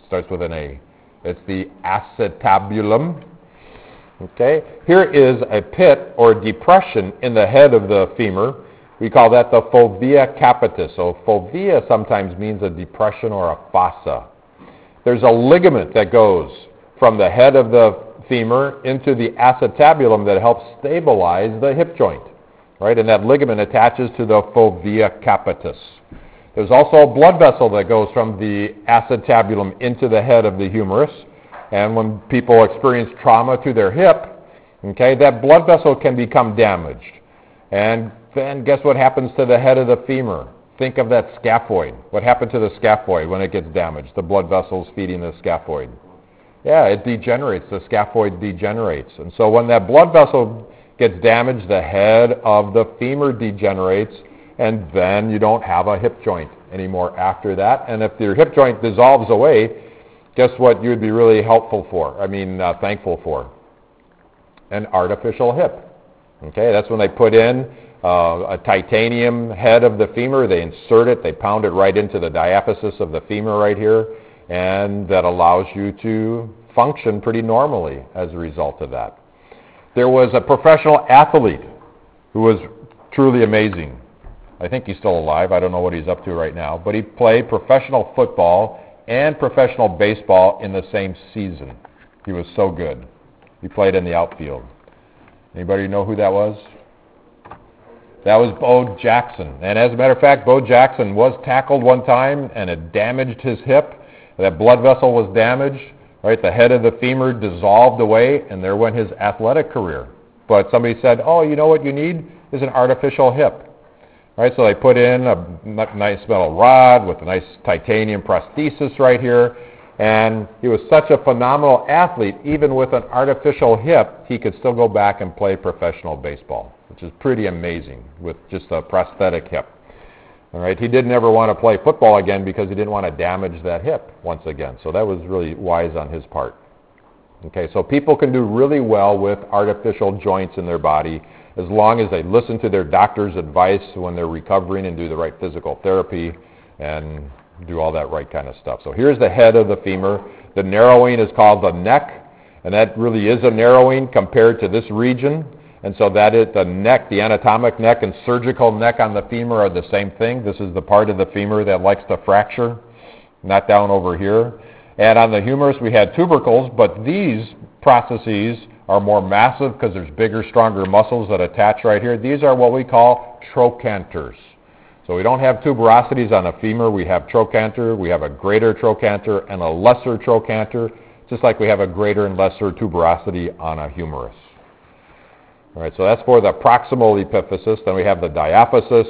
It's the acetabulum. Okay. Here is a pit or depression in the head of the femur. We call that the fovea capitis. So fovea sometimes means a depression or a fossa. There's a ligament that goes from the head of the femur into the acetabulum that helps stabilize the hip joint, right? And that ligament attaches to the fovea capitis. There's also a blood vessel that goes from the acetabulum into the head of the humerus. And when people experience trauma to their hip, okay, that blood vessel can become damaged. And then guess what happens to the head of the femur? Think of that scaphoid. What happened to the scaphoid when it gets damaged? The blood vessels feeding the scaphoid. Yeah, it degenerates. The scaphoid degenerates. And so when that blood vessel gets damaged, the head of the femur degenerates, and then you don't have a hip joint anymore after that. And if your hip joint dissolves away, guess what you would be really thankful for? An artificial hip. Okay, that's when they put in a titanium head of the femur. They insert it, they pound it right into the diaphysis of the femur right here, and that allows you to function pretty normally as a result of that. There was a professional athlete who was truly amazing. I think he's still alive. I don't know what he's up to right now, but he played professional football and professional baseball in the same season. He was so good. He played in the outfield. Anybody know who that was? That was Bo Jackson. And as a matter of fact, Bo Jackson was tackled one time and it damaged his hip. That blood vessel was damaged. Right, the head of the femur dissolved away, and there went his athletic career. But somebody said, oh, you know what you need is an artificial hip. Right, so they put in a nice metal rod with a nice titanium prosthesis right here, And he was such a phenomenal athlete, even with an artificial hip, he could still go back and play professional baseball, which is pretty amazing with just a prosthetic hip. All right, he didn't ever want to play football again because he didn't want to damage that hip once again. So that was really wise on his part. Okay, so people can do really well with artificial joints in their body as long as they listen to their doctor's advice when they're recovering and do the right physical therapy and do all that right kind of stuff. So here's the head of the femur. The narrowing is called the neck, and that really is a narrowing compared to this region. And so that is the neck, the anatomic neck and surgical neck on the femur are the same thing. This is the part of the femur that likes to fracture, not down over here. And on the humerus we had tubercles, but these processes are more massive because there's bigger, stronger muscles that attach right here. These are what we call trochanters. So we don't have tuberosities on a femur. We have trochanter. We have a greater trochanter and a lesser trochanter, just like we have a greater and lesser tuberosity on a humerus. All right, so that's for the proximal epiphysis. Then we have the diaphysis.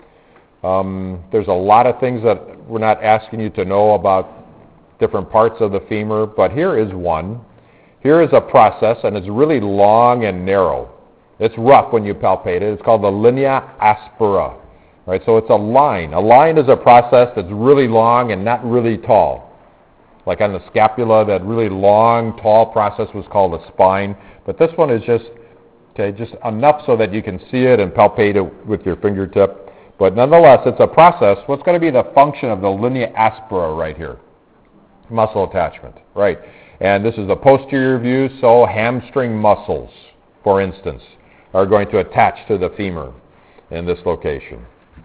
There's a lot of things that we're not asking you to know about different parts of the femur, but here is one. Here is a process, and it's really long and narrow. It's rough when you palpate it. It's called the linea aspera. Right, so it's a line. A line is a process that's really long and not really tall. Like on the scapula, that really long, tall process was called a spine. But this one is just enough so that you can see it and palpate it with your fingertip. But nonetheless, it's a process. What's going to be the function of the linea aspera right here? Muscle attachment, right? And this is the posterior view, so hamstring muscles, for instance, are going to attach to the femur in this location.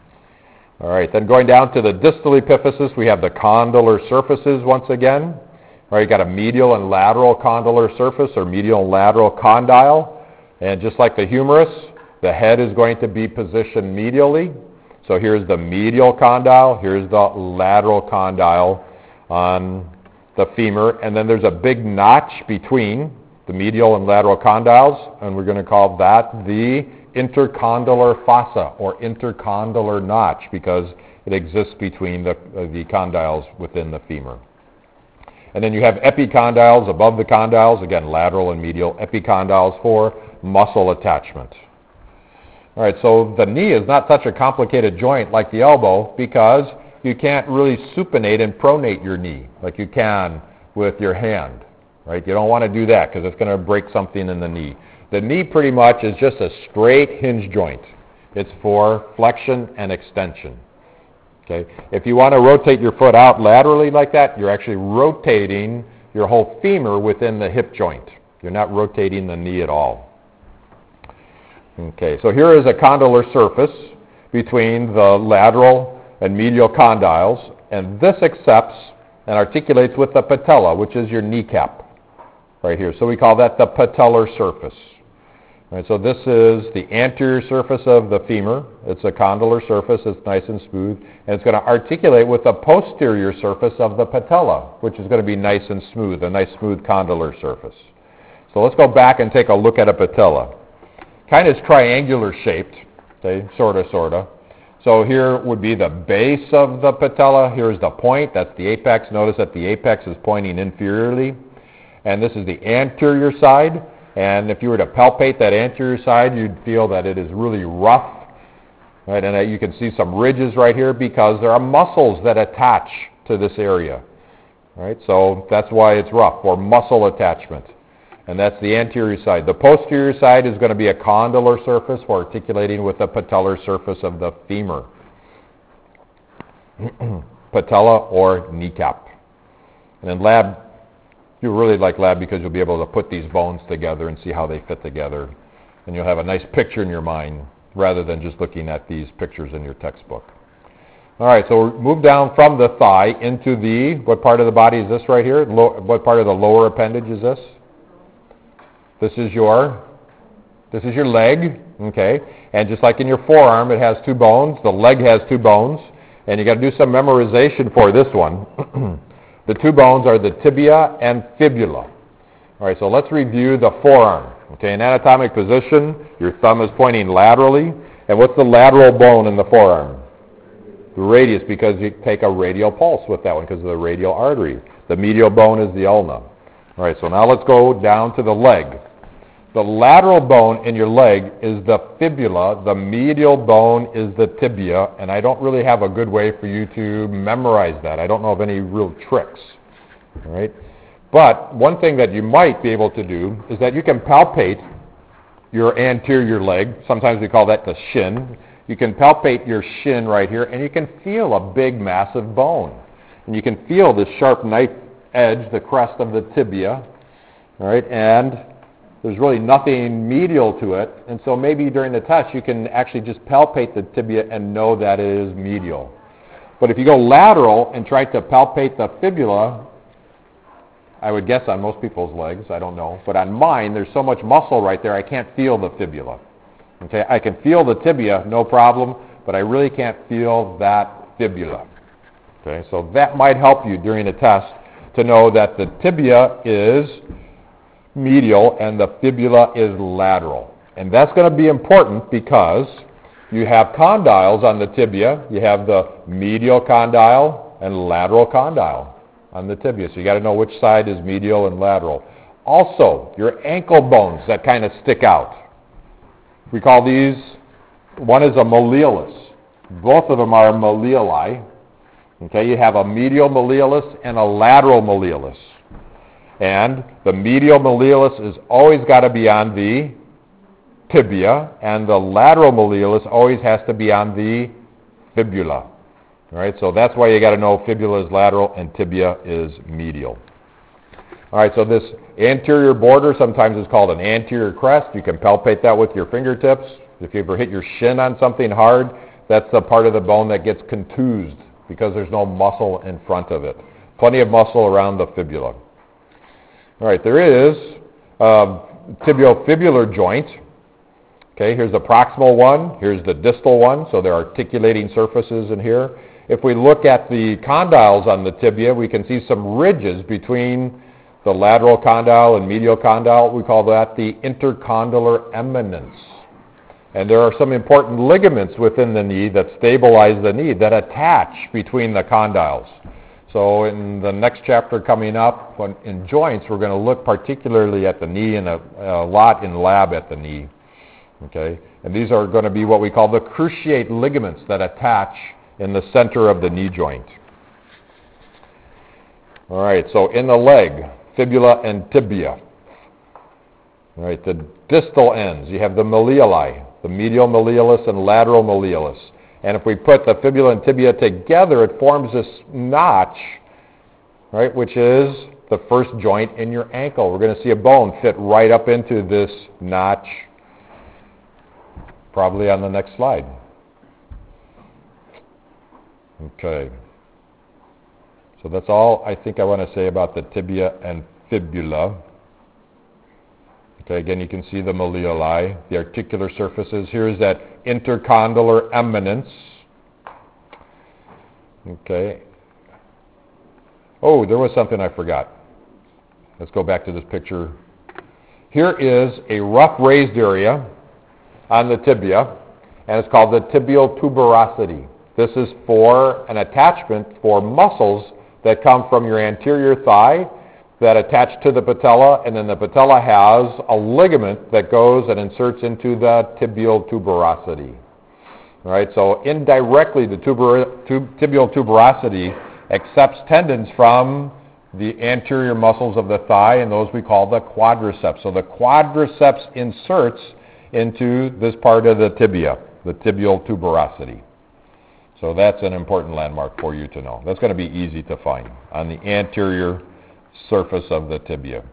All right, then going down to the distal epiphysis, we have the condylar surfaces once again. All right, you got a medial and lateral condylar surface, or medial and lateral condyle. And just like the humerus, the head is going to be positioned medially. So here's the medial condyle, here's the lateral condyle on the femur. And then there's a big notch between the medial and lateral condyles, and we're going to call that the intercondylar fossa, or intercondylar notch, because it exists between the condyles within the femur. And then you have epicondyles above the condyles, again lateral and medial, epicondyles for muscle attachment. All right, so the knee is not such a complicated joint like the elbow, because you can't really supinate and pronate your knee like you can with your hand. Right? You don't want to do that because it's going to break something in the knee. The knee pretty much is just a straight hinge joint. It's for flexion and extension. Okay? If you want to rotate your foot out laterally like that, you're actually rotating your whole femur within the hip joint. You're not rotating the knee at all. Okay, so here is a condylar surface between the lateral and medial condyles, and this accepts and articulates with the patella, which is your kneecap right here. So we call that the patellar surface. Right, so this is the anterior surface of the femur. It's a condylar surface. It's nice and smooth. And it's going to articulate with the posterior surface of the patella, which is going to be nice and smooth, a nice smooth condylar surface. So let's go back and take a look at a patella. Kind of triangular shaped, okay, sort of. So here would be the base of the patella. Here's the point. That's the apex. Notice that the apex is pointing inferiorly. And this is the anterior side. And if you were to palpate that anterior side, you'd feel that it is really rough. Right? And you can see some ridges right here because there are muscles that attach to this area. Right? So that's why it's rough, for muscle attachment. And that's the anterior side. The posterior side is going to be a condylar surface for articulating with the patellar surface of the femur. Patella or kneecap. And in lab, you really like lab because you'll be able to put these bones together and see how they fit together. And you'll have a nice picture in your mind rather than just looking at these pictures in your textbook. All right, so we'll move down from the thigh into the, what part of the body is this right here? What part of the lower appendage is this? This is your leg, okay? And just like in your forearm, it has two bones. The leg has two bones. And you got to do some memorization for this one. The two bones are the tibia and fibula. All right, so let's review the forearm. Okay, in anatomic position, your thumb is pointing laterally. And what's the lateral bone in the forearm? The radius, because you take a radial pulse with that one because of the radial artery. The medial bone is the ulna. All right, so now let's go down to the leg. The lateral bone in your leg is the fibula. The medial bone is the tibia, and I don't really have a good way for you to memorize that. I don't know of any real tricks. All right? But one thing that you might be able to do is that you can palpate your anterior leg. Sometimes we call that the shin. You can palpate your shin right here, and you can feel a big, massive bone. And you can feel the sharp knife edge, the crest of the tibia. All right? And there's really nothing medial to it, and so maybe during the test you can actually just palpate the tibia and know that it is medial. But if you go lateral and try to palpate the fibula, I would guess on most people's legs, I don't know, but on mine there's so much muscle right there I can't feel the fibula. Okay, I can feel the tibia, no problem, but I really can't feel that fibula. Okay, so that might help you during the test to know that the tibia is medial and the fibula is lateral. And that's going to be important because you have condyles on the tibia. You have the medial condyle and lateral condyle on the tibia. So you got to know which side is medial and lateral. Also, your ankle bones that kind of stick out. We call these, one is a malleolus. Both of them are malleoli. Okay, you have a medial malleolus and a lateral malleolus. And the medial malleolus is always got to be on the tibia, and the lateral malleolus always has to be on the fibula. All right, so that's why you got to know fibula is lateral and tibia is medial. All right, so this anterior border sometimes is called an anterior crest. You can palpate that with your fingertips. If you ever hit your shin on something hard, that's the part of the bone that gets contused because there's no muscle in front of it. Plenty of muscle around the fibula. All right, there is tibiofibular joint. Okay, here's the proximal one. Here's the distal one. So there are articulating surfaces in here. If we look at the condyles on the tibia, we can see some ridges between the lateral condyle and medial condyle. We call that the intercondylar eminence. And there are some important ligaments within the knee that stabilize the knee, that attach between the condyles. So in the next chapter coming up, in joints, we're going to look particularly at the knee and a lot in lab at the knee. Okay? And these are going to be what we call the cruciate ligaments that attach in the center of the knee joint. All right, so in the leg, fibula and tibia. All right, the distal ends, you have the malleoli, the medial malleolus and lateral malleolus. And if we put the fibula and tibia together, it forms this notch, right, which is the first joint in your ankle. We're going to see a bone fit right up into this notch, probably on the next slide. Okay. So that's all I think I want to say about the tibia and fibula. Okay, again, you can see the malleoli, the articular surfaces. Here's that intercondylar eminence. Okay. Oh, there was something I forgot. Let's go back to this picture. Here is a rough raised area on the tibia, and it's called the tibial tuberosity. This is for an attachment for muscles that come from your anterior thigh that attach to the patella, and then the patella has a ligament that goes and inserts into the tibial tuberosity. All right, so indirectly, the tibial tuberosity accepts tendons from the anterior muscles of the thigh, and those we call the quadriceps. So the quadriceps inserts into this part of the tibia, the tibial tuberosity. So that's an important landmark for you to know. That's going to be easy to find on the anterior surface of the tibia.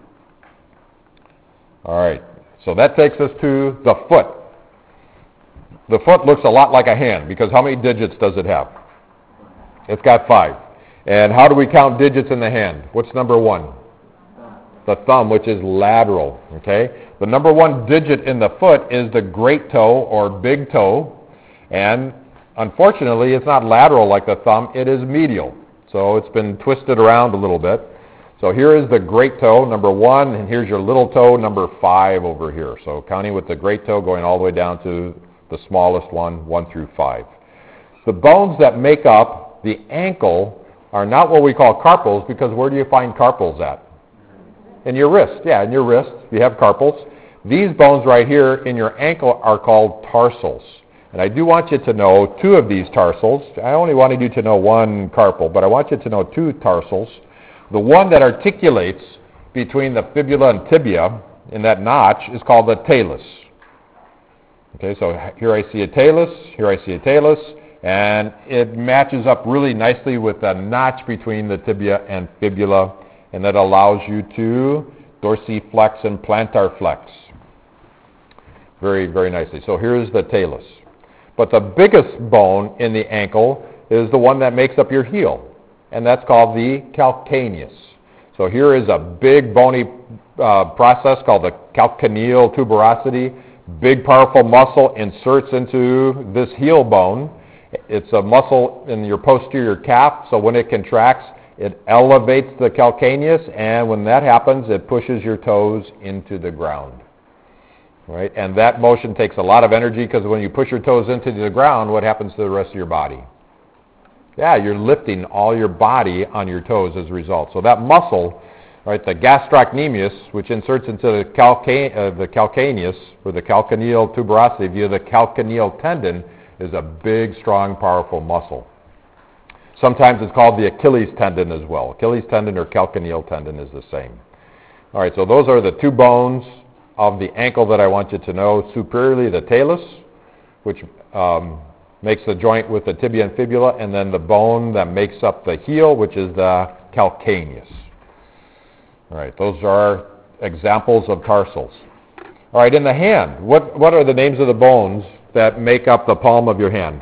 All right, so that takes us to the foot. The foot looks a lot like a hand because how many digits does it have? It's got 5. And how do we count digits in the hand? What's number 1? The thumb, which is lateral. Okay? The number 1 digit in the foot is the great toe or big toe, and unfortunately it's not lateral like the thumb, it is medial. So it's been twisted around a little bit. So here is the great toe, number 1, and here's your little toe, number 5 over here. So counting with the great toe going all the way down to the smallest one, 1 through 5. The bones that make up the ankle are not what we call carpals, because where do you find carpals at? In your wrist. Yeah, in your wrist you have carpals. These bones right here in your ankle are called tarsals. And I do want you to know two of these tarsals. I only wanted you to know one carpal, but I want you to know two tarsals. The one that articulates between the fibula and tibia in that notch is called the talus. Okay, so here I see a talus, here I see a talus, and it matches up really nicely with the notch between the tibia and fibula, and that allows you to dorsiflex and plantar flex very, very nicely. So here's the talus. But the biggest bone in the ankle is the one that makes up your heel, and that's called the calcaneus. So here is a big bony process called the calcaneal tuberosity. Big, powerful muscle inserts into this heel bone. It's a muscle in your posterior calf, so when it contracts, it elevates the calcaneus, and when that happens, it pushes your toes into the ground. Right? And that motion takes a lot of energy, because when you push your toes into the ground, what happens to the rest of your body? Yeah, you're lifting all your body on your toes as a result. So that muscle, right, the gastrocnemius, which inserts into the calcaneus, or the calcaneal tuberosity via the calcaneal tendon, is a big, strong, powerful muscle. Sometimes it's called the Achilles tendon as well. Achilles tendon or calcaneal tendon is the same. All right, so those are the two bones of the ankle that I want you to know. Superiorly, the talus, which makes the joint with the tibia and fibula, and then the bone that makes up the heel, which is the calcaneus. All right, those are examples of tarsals. All right, in the hand, what are the names of the bones that make up the palm of your hand?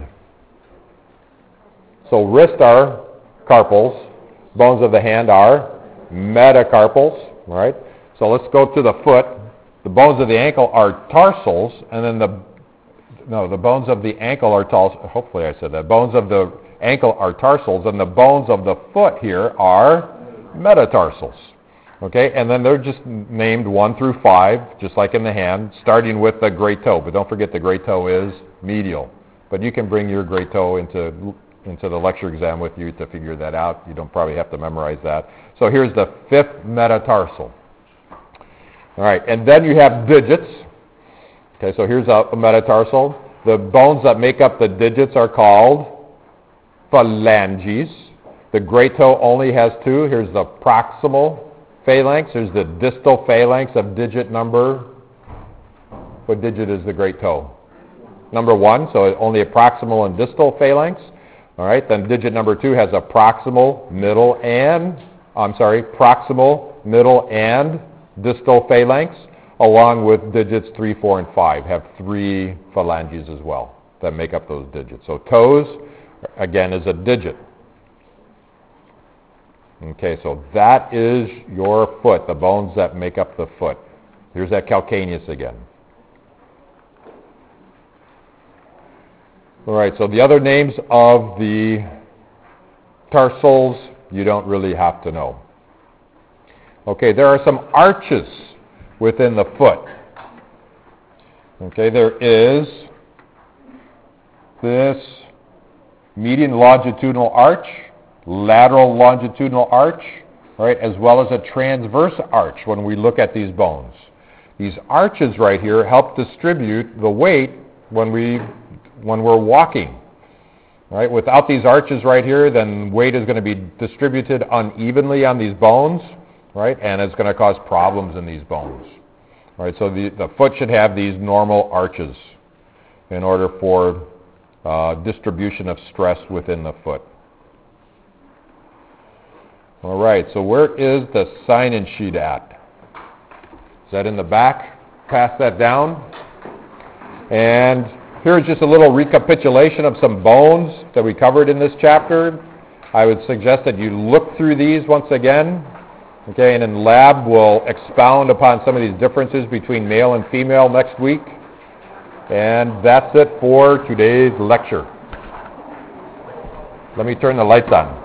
So wrist are carpals. Bones of the hand are metacarpals. All right, so let's go to the foot. The bones of the ankle are tarsals, and then the bones of the ankle are hopefully I said that. Bones of the ankle are tarsals, and the bones of the foot here are metatarsals. Okay, and then they're just named 1 through 5, just like in the hand, starting with the great toe. But don't forget the great toe is medial. But you can bring your great toe into the lecture exam with you to figure that out. You don't probably have to memorize that. So here's the 5th metatarsal. All right, and then you have digits. Okay, so here's a metatarsal. The bones that make up the digits are called phalanges. The great toe only has 2. Here's the proximal phalanx. Here's the distal phalanx of digit number. What digit is the great toe? Number 1, so only a proximal and distal phalanx. All right, then digit number 2 has a proximal, middle, and distal phalanx, along with digits 3, 4, and 5 have 3 phalanges as well that make up those digits. So toes, again, is a digit. Okay, so that is your foot, the bones that make up the foot. Here's that calcaneus again. All right, so the other names of the tarsals you don't really have to know. Okay, there are some arches within the foot. Okay, there is this median longitudinal arch, lateral longitudinal arch, right, as well as a transverse arch when we look at these bones. These arches right here help distribute the weight when we're walking. Right? Without these arches right here, then weight is going to be distributed unevenly on these bones, right? And it's going to cause problems in these bones. Right? So the foot should have these normal arches in order for distribution of stress within the foot. All right, so where is the sign-in sheet at? Is that in the back? Pass that down. And here's just a little recapitulation of some bones that we covered in this chapter. I would suggest that you look through these once again. Okay, and in lab we'll expound upon some of these differences between male and female next week. And that's it for today's lecture. Let me turn the lights on.